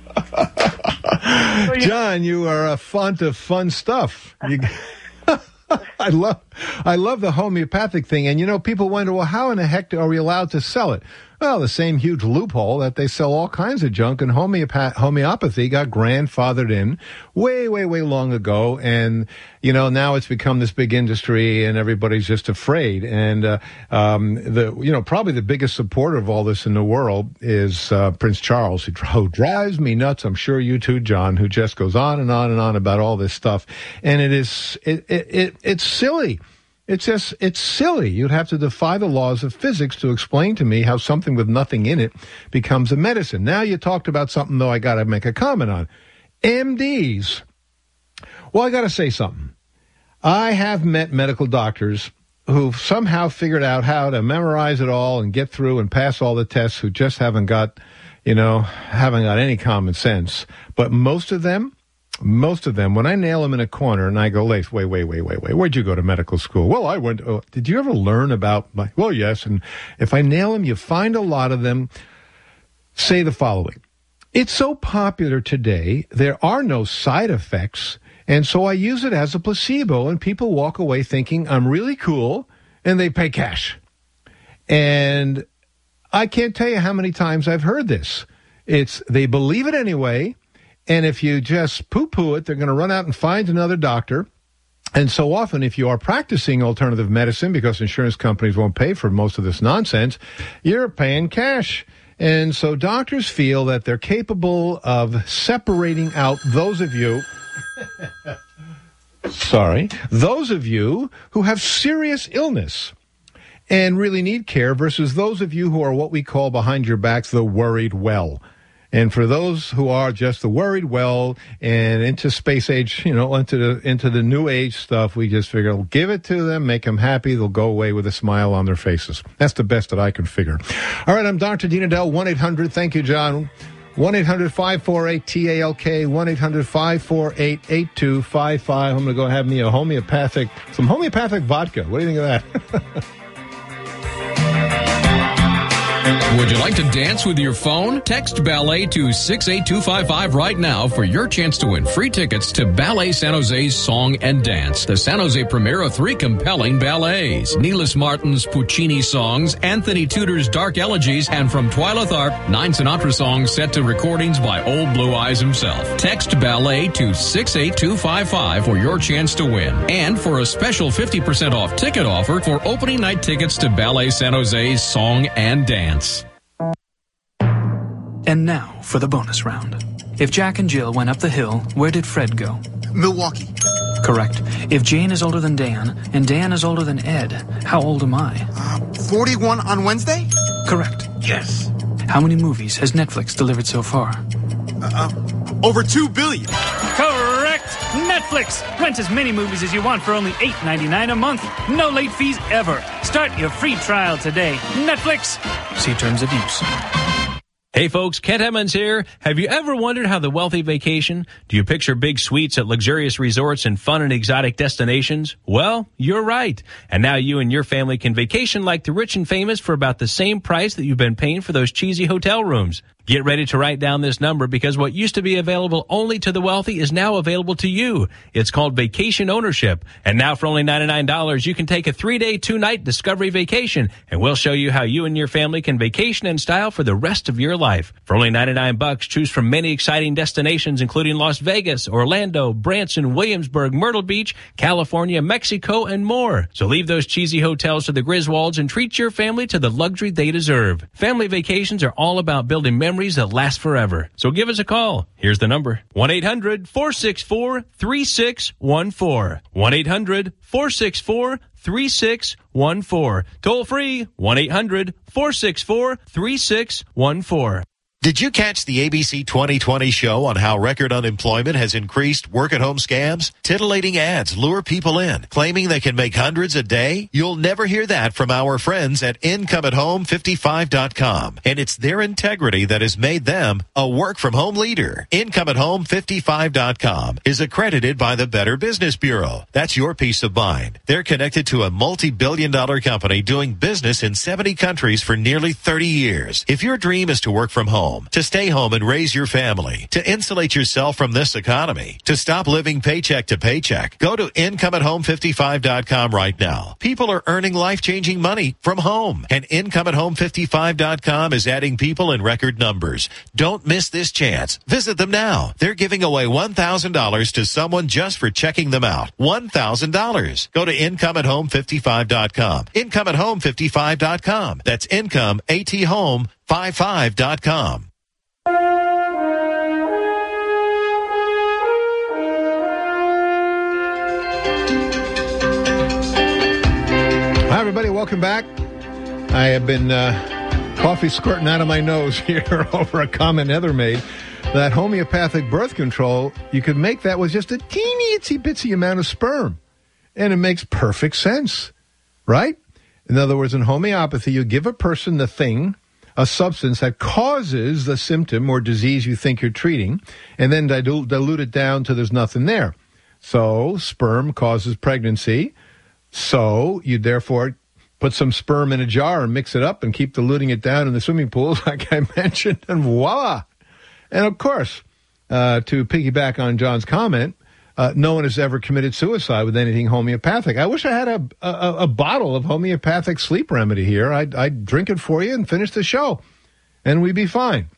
[SPEAKER 19] John, you are a font of fun stuff. I love the homeopathic thing. And, people wonder, well, how in the heck are we allowed to sell it? Well, the same huge loophole that they sell all kinds of junk, and homeopathy got grandfathered in way, way, way long ago. And, now it's become this big industry and everybody's just afraid. And, probably the biggest supporter of all this in the world is, Prince Charles, who drives me nuts. I'm sure you too, John, who just goes on and on and on about all this stuff. And it's silly. It's silly. You'd have to defy the laws of physics to explain to me how something with nothing in it becomes a medicine. Now you talked about something, though, I got to make a comment on. MDs. Well, I got to say something. I have met medical doctors who've somehow figured out how to memorize it all and get through and pass all the tests, who just haven't got any common sense. But most of them, when I nail them in a corner and I go, wait, where'd you go to medical school? Well, I went, did you ever learn about well, yes. And if I nail them, you find a lot of them say the following. It's so popular today, there are no side effects, and so I use it as a placebo, and people walk away thinking I'm really cool, and they pay cash. And I can't tell you how many times I've heard this. They believe it anyway. And if you just poo-poo it, they're going to run out and find another doctor. And so often, if you are practicing alternative medicine, because insurance companies won't pay for most of this nonsense, you're paying cash. And so doctors feel that they're capable of separating out those of you who have serious illness and really need care, versus those of you who are what we call behind your backs the worried well. And for those who are just the worried well and into space age, into the new age stuff, we just figure, we'll give it to them, make them happy. They'll go away with a smile on their faces. That's the best that I can figure. All right, I'm Dr. Dean Edell, 1-800. Thank you, John. 1-800-548-TALK, 1-800-548-8255. I'm going to go have me some homeopathic vodka. What do you think of that?
[SPEAKER 7] Would you like to dance with your phone? Text ballet to 68255 right now for your chance to win free tickets to Ballet San Jose's Song and Dance, the San Jose premiere of 3 compelling ballets: Nelis Martin's Puccini songs, Anthony Tudor's Dark Elegies, and from Twyla Tharp, 9 Sinatra songs set to recordings by Old Blue Eyes himself. Text ballet to 68255 for your chance to win, and for a special 50% off ticket offer for opening night tickets to Ballet San Jose's Song and Dance.
[SPEAKER 4] And now for the bonus round. If Jack and Jill went up the hill, where did Fred go?
[SPEAKER 32] Milwaukee.
[SPEAKER 4] Correct. If Jane is older than Dan, and Dan is older than Ed, how old am I?
[SPEAKER 32] 41 on Wednesday?
[SPEAKER 4] Correct.
[SPEAKER 32] Yes.
[SPEAKER 4] How many movies has Netflix delivered so far?
[SPEAKER 32] Over 2 billion.
[SPEAKER 25] Correct! Netflix! Rent as many movies as you want for only $8.99 a month. No late fees ever. Start your free trial today. Netflix!
[SPEAKER 4] See terms of use.
[SPEAKER 8] Hey folks, Kent Emmons here. Have you ever wondered how the wealthy vacation? Do you picture big suites at luxurious resorts and fun and exotic destinations? Well, you're right. And now you and your family can vacation like the rich and famous for about the same price that you've been paying for those cheesy hotel rooms. Get ready to write down this number because what used to be available only to the wealthy is now available to you. It's called vacation ownership. And now for only $99, you can take a 3-day, 2-night discovery vacation. And we'll show you how you and your family can vacation in style for the rest of your life. For only $99, choose from many exciting destinations, including Las Vegas, Orlando, Branson, Williamsburg, Myrtle Beach, California, Mexico, and more. So leave those cheesy hotels to the Griswolds and treat your family to the luxury they deserve. Family vacations are all about building memories that last forever. So give us a call. Here's the number. 1-800-464-3614. 1-800-464-3614. Toll free. 1-800-464-3614.
[SPEAKER 26] Did you catch the ABC 2020 show on how record unemployment has increased work-at-home scams? Titillating ads lure people in, claiming they can make hundreds a day? You'll never hear that from our friends at IncomeAtHome55.com. And it's their integrity that has made them a work-from-home leader. IncomeAtHome55.com is accredited by the Better Business Bureau. That's your peace of mind. They're connected to a multi-billion-dollar company doing business in 70 countries for nearly 30 years. If your dream is to work from home, to stay home and raise your family, to insulate yourself from this economy, to stop living paycheck to paycheck, go to IncomeAtHome55.com right now. People are earning life-changing money from home, and IncomeAtHome55.com is adding people in record numbers. Don't miss this chance. Visit them now. They're giving away $1,000 to someone just for checking them out. $1,000. Go to IncomeAtHome55.com. IncomeAtHome55.com. That's income, AT-Home, 55.com.
[SPEAKER 19] Hi, everybody. Welcome back. I have been coffee squirting out of my nose here over a comment Heather made. That homeopathic birth control, you could make that with just a teeny itsy-bitsy amount of sperm. And it makes perfect sense, right? In other words, in homeopathy, you give a person the thing, a substance that causes the symptom or disease you think you're treating, and then dilute it down till there's nothing there. So sperm causes pregnancy. So you therefore put some sperm in a jar and mix it up and keep diluting it down in the swimming pools, like I mentioned, and voila. And of course, to piggyback on John's comment, no one has ever committed suicide with anything homeopathic. I wish I had a bottle of homeopathic sleep remedy here. I'd drink it for you and finish the show, and we'd be fine.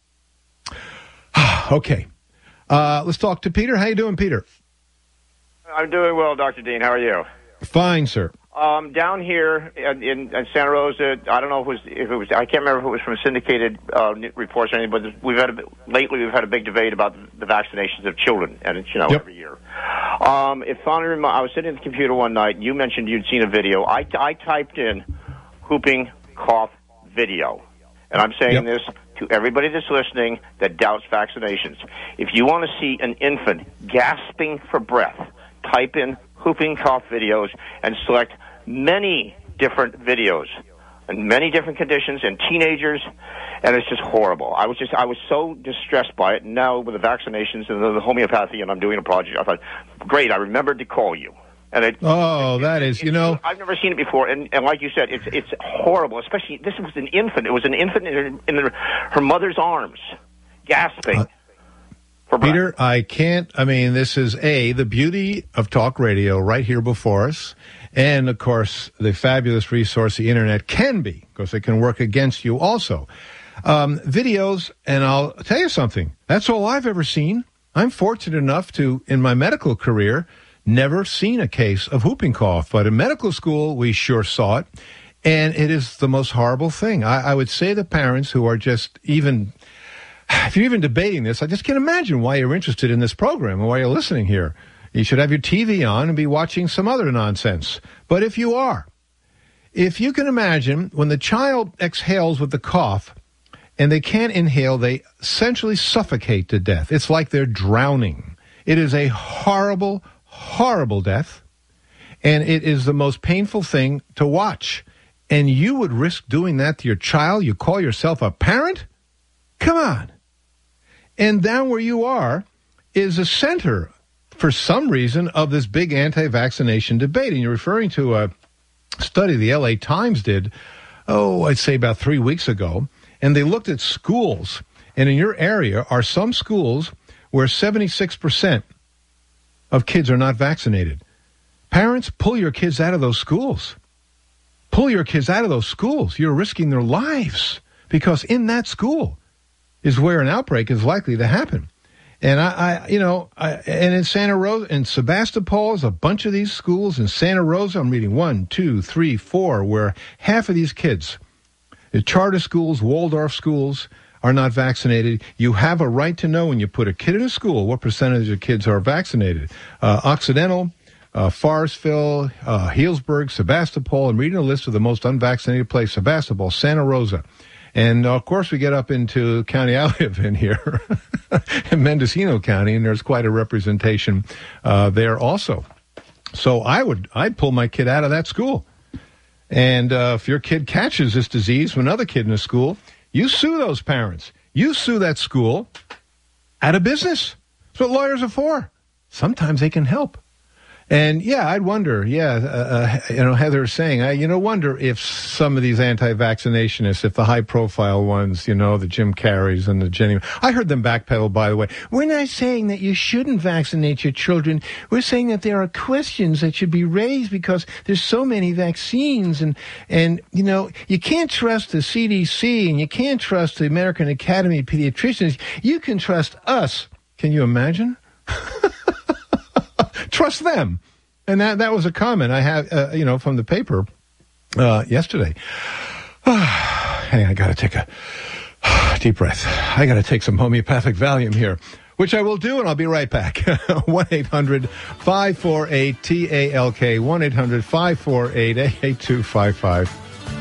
[SPEAKER 19] Okay. Let's talk to Peter. How you doing, Peter?
[SPEAKER 9] I'm doing well, Dr. Dean. How are you?
[SPEAKER 19] Fine, sir.
[SPEAKER 9] Down here in Santa Rosa, I don't know if it was I can't remember if it was from syndicated reports or anything, but we've had a big debate about the vaccinations of children, and it's every year. I was sitting at the computer one night, and you mentioned you'd seen a video. I typed in whooping cough video, and I'm saying this to everybody that's listening that doubts vaccinations. If you want to see an infant gasping for breath, type in whooping cough videos and select many different videos and many different conditions and teenagers, and it's just horrible. I was so distressed by it. And now with the vaccinations and the homeopathy, and I'm doing a project, I thought, great, I remembered to call you. And
[SPEAKER 19] I've
[SPEAKER 9] never seen it before, and like you said, it's horrible. Especially this was an infant. It was an infant in her mother's arms, gasping.
[SPEAKER 19] Peter, this is the beauty of talk radio right here before us. And, of course, the fabulous resource the Internet can be, because it can work against you also. Videos, and I'll tell you something. That's all I've ever seen. I'm fortunate enough to, in my medical career, never seen a case of whooping cough. But in medical school, we sure saw it. And it is the most horrible thing. I would say to parents who are just if you're even debating this, I just can't imagine why you're interested in this program and why you're listening here. You should have your TV on and be watching some other nonsense. But if you are, if you can imagine when the child exhales with the cough and they can't inhale, they essentially suffocate to death. It's like they're drowning. It is a horrible, horrible death, and it is the most painful thing to watch. And you would risk doing that to your child? You call yourself a parent? Come on. And down where you are is a center, for some reason, of this big anti-vaccination debate. And you're referring to a study the LA Times did, I'd say about 3 weeks ago. And they looked at schools. And in your area are some schools where 76% of kids are not vaccinated. Parents, pull your kids out of those schools. Pull your kids out of those schools. You're risking their lives because in that school is where an outbreak is likely to happen. And and in Santa Rosa, in Sebastopol, there's a bunch of these schools. In Santa Rosa, I'm reading 1, 2, 3, 4, where half of these kids, the charter schools, Waldorf schools, are not vaccinated. You have a right to know when you put a kid in a school what percentage of kids are vaccinated. Occidental, Forestville, Healdsburg, Sebastopol. I'm reading a list of the most unvaccinated places: Sebastopol, Santa Rosa. And, of course, we get up into county I live in here, in Mendocino County, and there's quite a representation there also. So I'd pull my kid out of that school. And if your kid catches this disease from another kid in a school, you sue those parents. You sue that school out of business. That's what lawyers are for. Sometimes they can help. And, I'd wonder, Heather's saying, wonder if some of these anti-vaccinationists, if the high-profile ones, the Jim Carreys and the Jenny, I heard them backpedal, by the way. We're not saying that you shouldn't vaccinate your children. We're saying that there are questions that should be raised because there's so many vaccines and you can't trust the CDC and you can't trust the American Academy of Pediatricians. You can trust us. Can you imagine? Trust them. And that was a comment I have, from the paper yesterday. Hey, I got to take a deep breath. I got to take some homeopathic Valium here, which I will do, and I'll be right back. 1-800-548-TALK, 1-800-548-8255.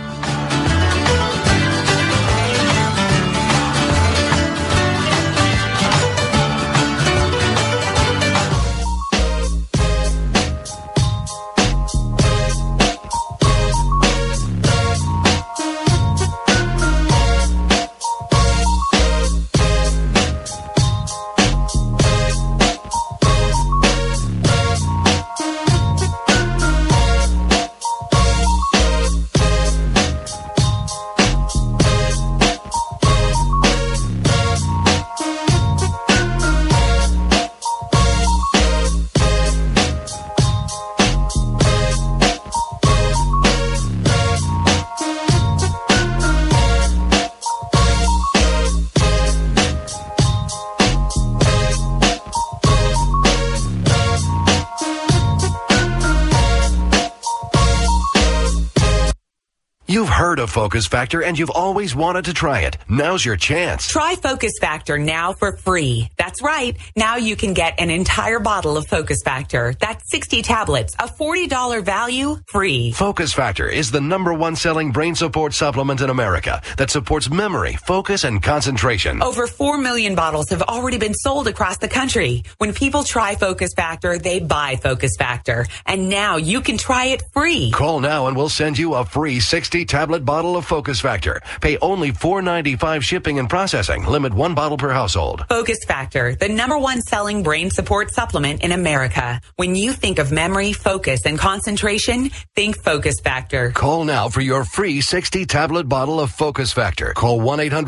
[SPEAKER 10] You've heard of Focus Factor and you've always wanted to try it. Now's your chance.
[SPEAKER 11] Try Focus Factor now for free. That's right. Now you can get an entire bottle of Focus Factor. That's 60 tablets, a $40 value, free.
[SPEAKER 10] Focus Factor is the #1 selling brain support supplement in America that supports memory, focus, and concentration.
[SPEAKER 11] Over 4 million bottles have already been sold across the country. When people try Focus Factor, they buy Focus Factor. And now you can try it free.
[SPEAKER 10] Call now and we'll send you a free 60-tablet bottle of Focus Factor. Pay only $4.95 shipping and processing. Limit 1 bottle per household.
[SPEAKER 11] Focus Factor, the #1 selling brain support supplement in America. When you think of memory, focus, and concentration, think Focus Factor.
[SPEAKER 10] Call now for your free 60-tablet bottle of Focus Factor. Call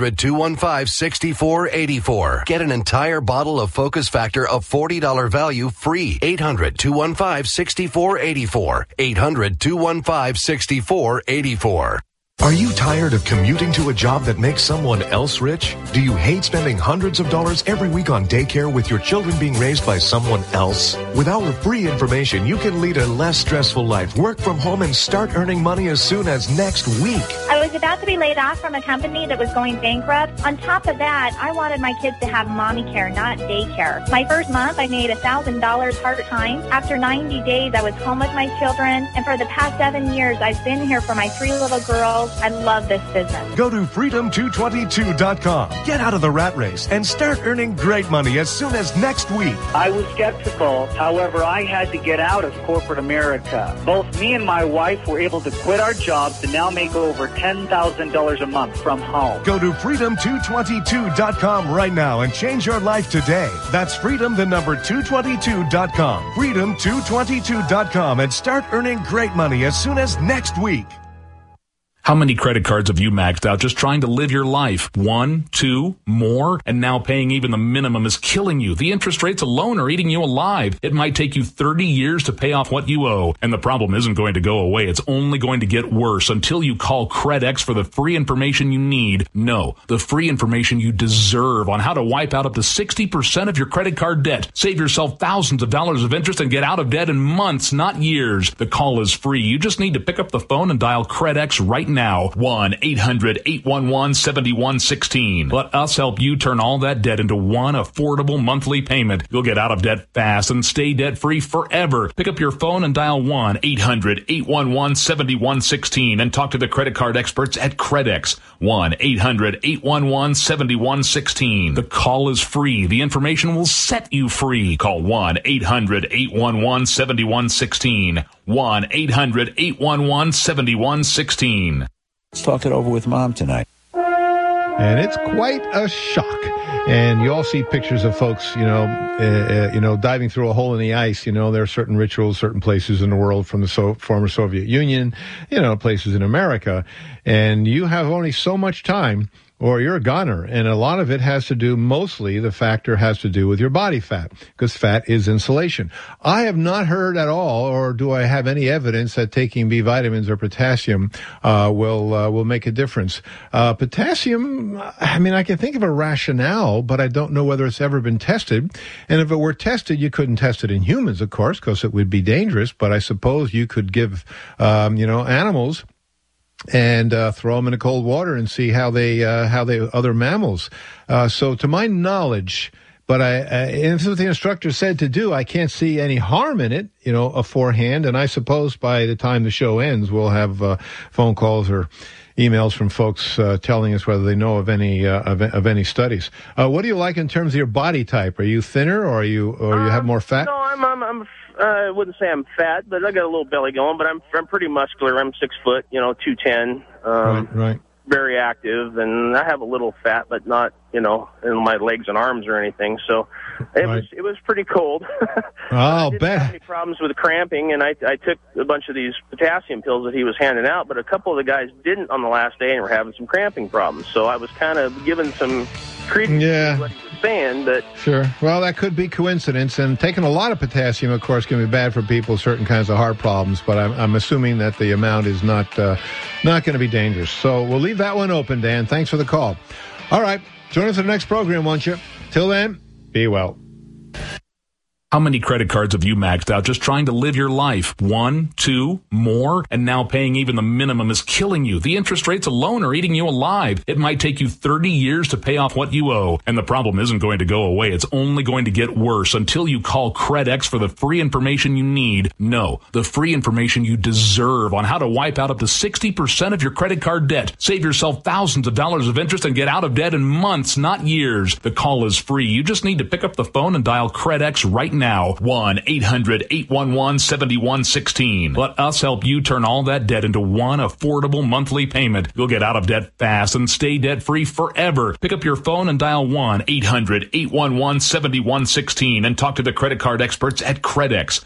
[SPEAKER 10] 1-800-215-6484. Get an entire bottle of Focus Factor of $40 value free. 800-215-6484. 800-215-6484. Are you tired of commuting to a job that makes someone else rich? Do you hate spending hundreds of dollars every week on daycare with your children being raised by someone else? With our free information, you can lead a less stressful life, work from home, and start earning money as soon as next week.
[SPEAKER 12] I was about to be laid off from a company that was going bankrupt. On top of that, I wanted my kids to have mommy care, not daycare. My first month, I made $1,000 part-time. After 90 days, I was home with my children. And for the past 7 years, I've been here for my 3 little girls. I love this business.
[SPEAKER 10] Go to freedom222.com. Get out of the rat race and start earning great money as soon as next week.
[SPEAKER 13] I was skeptical. However, I had to get out of corporate America. Both me and my wife were able to quit our jobs and now make over $10,000 a month from home.
[SPEAKER 10] Go to freedom222.com right now and change your life today. That's freedom222.com. Freedom222.com and start earning great money as soon as next week.
[SPEAKER 14] How many credit cards have you maxed out just trying to live your life? 1, 2, more? And now paying even the minimum is killing you. The interest rates alone are eating you alive. It might take you 30 years to pay off what you owe. And the problem isn't going to go away. It's only going to get worse until you call CredX for the free information you need. No, the free information you deserve on how to wipe out up to 60% of your credit card debt. Save yourself thousands of dollars of interest and get out of debt in months, not years. The call is free. You just need to pick up the phone and dial CredX right now. 1-800-811-7116. Let us help you turn all that debt into one affordable monthly payment. You'll get out of debt fast and stay debt-free forever. Pick up your phone and dial 1-800-811-7116 and talk to the credit card experts at CredX. 1-800-811-7116. The call is free. The information will set you free. Call 1-800-811-7116. 1-800-811-7116.
[SPEAKER 15] Let's talk it over with Mom tonight.
[SPEAKER 19] And it's quite a shock. And you all see pictures of folks, diving through a hole in the ice. There are certain rituals, certain places in the world from the former Soviet Union, places in America. And you have only so much time, or you're a goner. And a lot of it has to do, mostly the factor has to do with your body fat, because fat is insulation. I have not heard at all, or do I have any evidence that taking B vitamins or potassium will make a difference. Potassium, I can think of a rationale, but I don't know whether it's ever been tested. And if it were tested, you couldn't test it in humans, of course, because it would be dangerous. But I suppose you could give, animals and throw them in cold water and see how they other mammals. So to my knowledge, but and this is what the instructor said to do. I can't see any harm in it, beforehand. And I suppose by the time the show ends, we'll have phone calls or emails from folks telling us whether they know of any studies. What do you like in terms of your body type? Are you thinner, or you have more fat?
[SPEAKER 16] No, I wouldn't say I'm fat, but I got a little belly going. But I'm pretty muscular. I'm 6 foot, 210.
[SPEAKER 19] Right.
[SPEAKER 16] Very active, and I have a little fat, but not, in my legs and arms or anything. So it was pretty cold.
[SPEAKER 19] Oh,
[SPEAKER 16] I didn't have any problems with cramping, and I took a bunch of these potassium pills that he was handing out, but a couple of the guys didn't on the last day and were having some cramping problems. So I was kind of giving some credence to what he was saying. But
[SPEAKER 19] sure. Well, that could be coincidence, and taking a lot of potassium, of course, can be bad for people with certain kinds of heart problems, but I'm assuming that the amount is not going to be dangerous. So we'll leave that one open, Dan. Thanks for the call. All right. Join us for the next program, won't you? Till then, be well.
[SPEAKER 14] How many credit cards have you maxed out just trying to live your life? 1, 2, more? And now paying even the minimum is killing you. The interest rates alone are eating you alive. It might take you 30 years to pay off what you owe. And the problem isn't going to go away. It's only going to get worse until you call CredX for the free information you need. No, the free information you deserve on how to wipe out up to 60% of your credit card debt. Save yourself thousands of dollars of interest and get out of debt in months, not years. The call is free. You just need to pick up the phone and dial CredX right now. 1-800-811-7116. Let us help you turn all that debt into one affordable monthly payment. You'll get out of debt fast and stay debt-free forever. Pick up your phone and dial 1-800-811-7116 and talk to the credit card experts at CredX.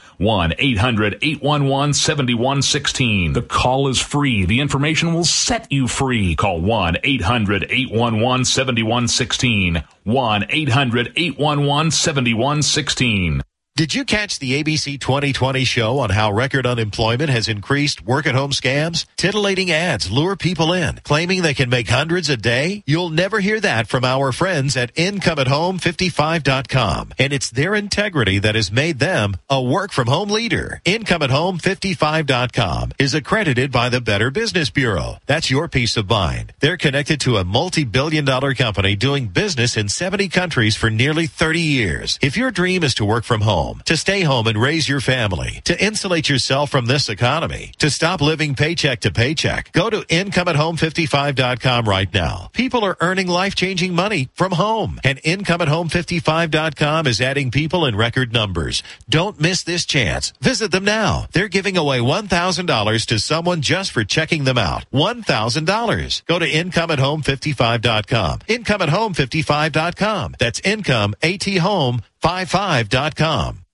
[SPEAKER 14] 1-800-811-7116. The call is free. The information will set you free. Call 1-800-811-7116. 1-800-811-7116.
[SPEAKER 26] Did you catch the ABC 2020 show on how record unemployment has increased work-at-home scams? Titillating ads lure people in, claiming they can make hundreds a day? You'll never hear that from our friends at IncomeAtHome55.com. And it's their integrity that has made them a work-from-home leader. IncomeAtHome55.com is accredited by the Better Business Bureau. That's your peace of mind. They're connected to a multi-billion-dollar company doing business in 70 countries for nearly 30 years. If your dream is to work from home, to stay home and raise your family, to insulate yourself from this economy, to stop living paycheck to paycheck, go to IncomeAtHome55.com right now. People are earning life-changing money from home, and IncomeAtHome55.com is adding people in record numbers. Don't miss this chance. Visit them now. They're giving away $1,000 to someone just for checking them out. $1,000. Go to IncomeAtHome55.com. IncomeAtHome55.com. That's IncomeAtHome55.com.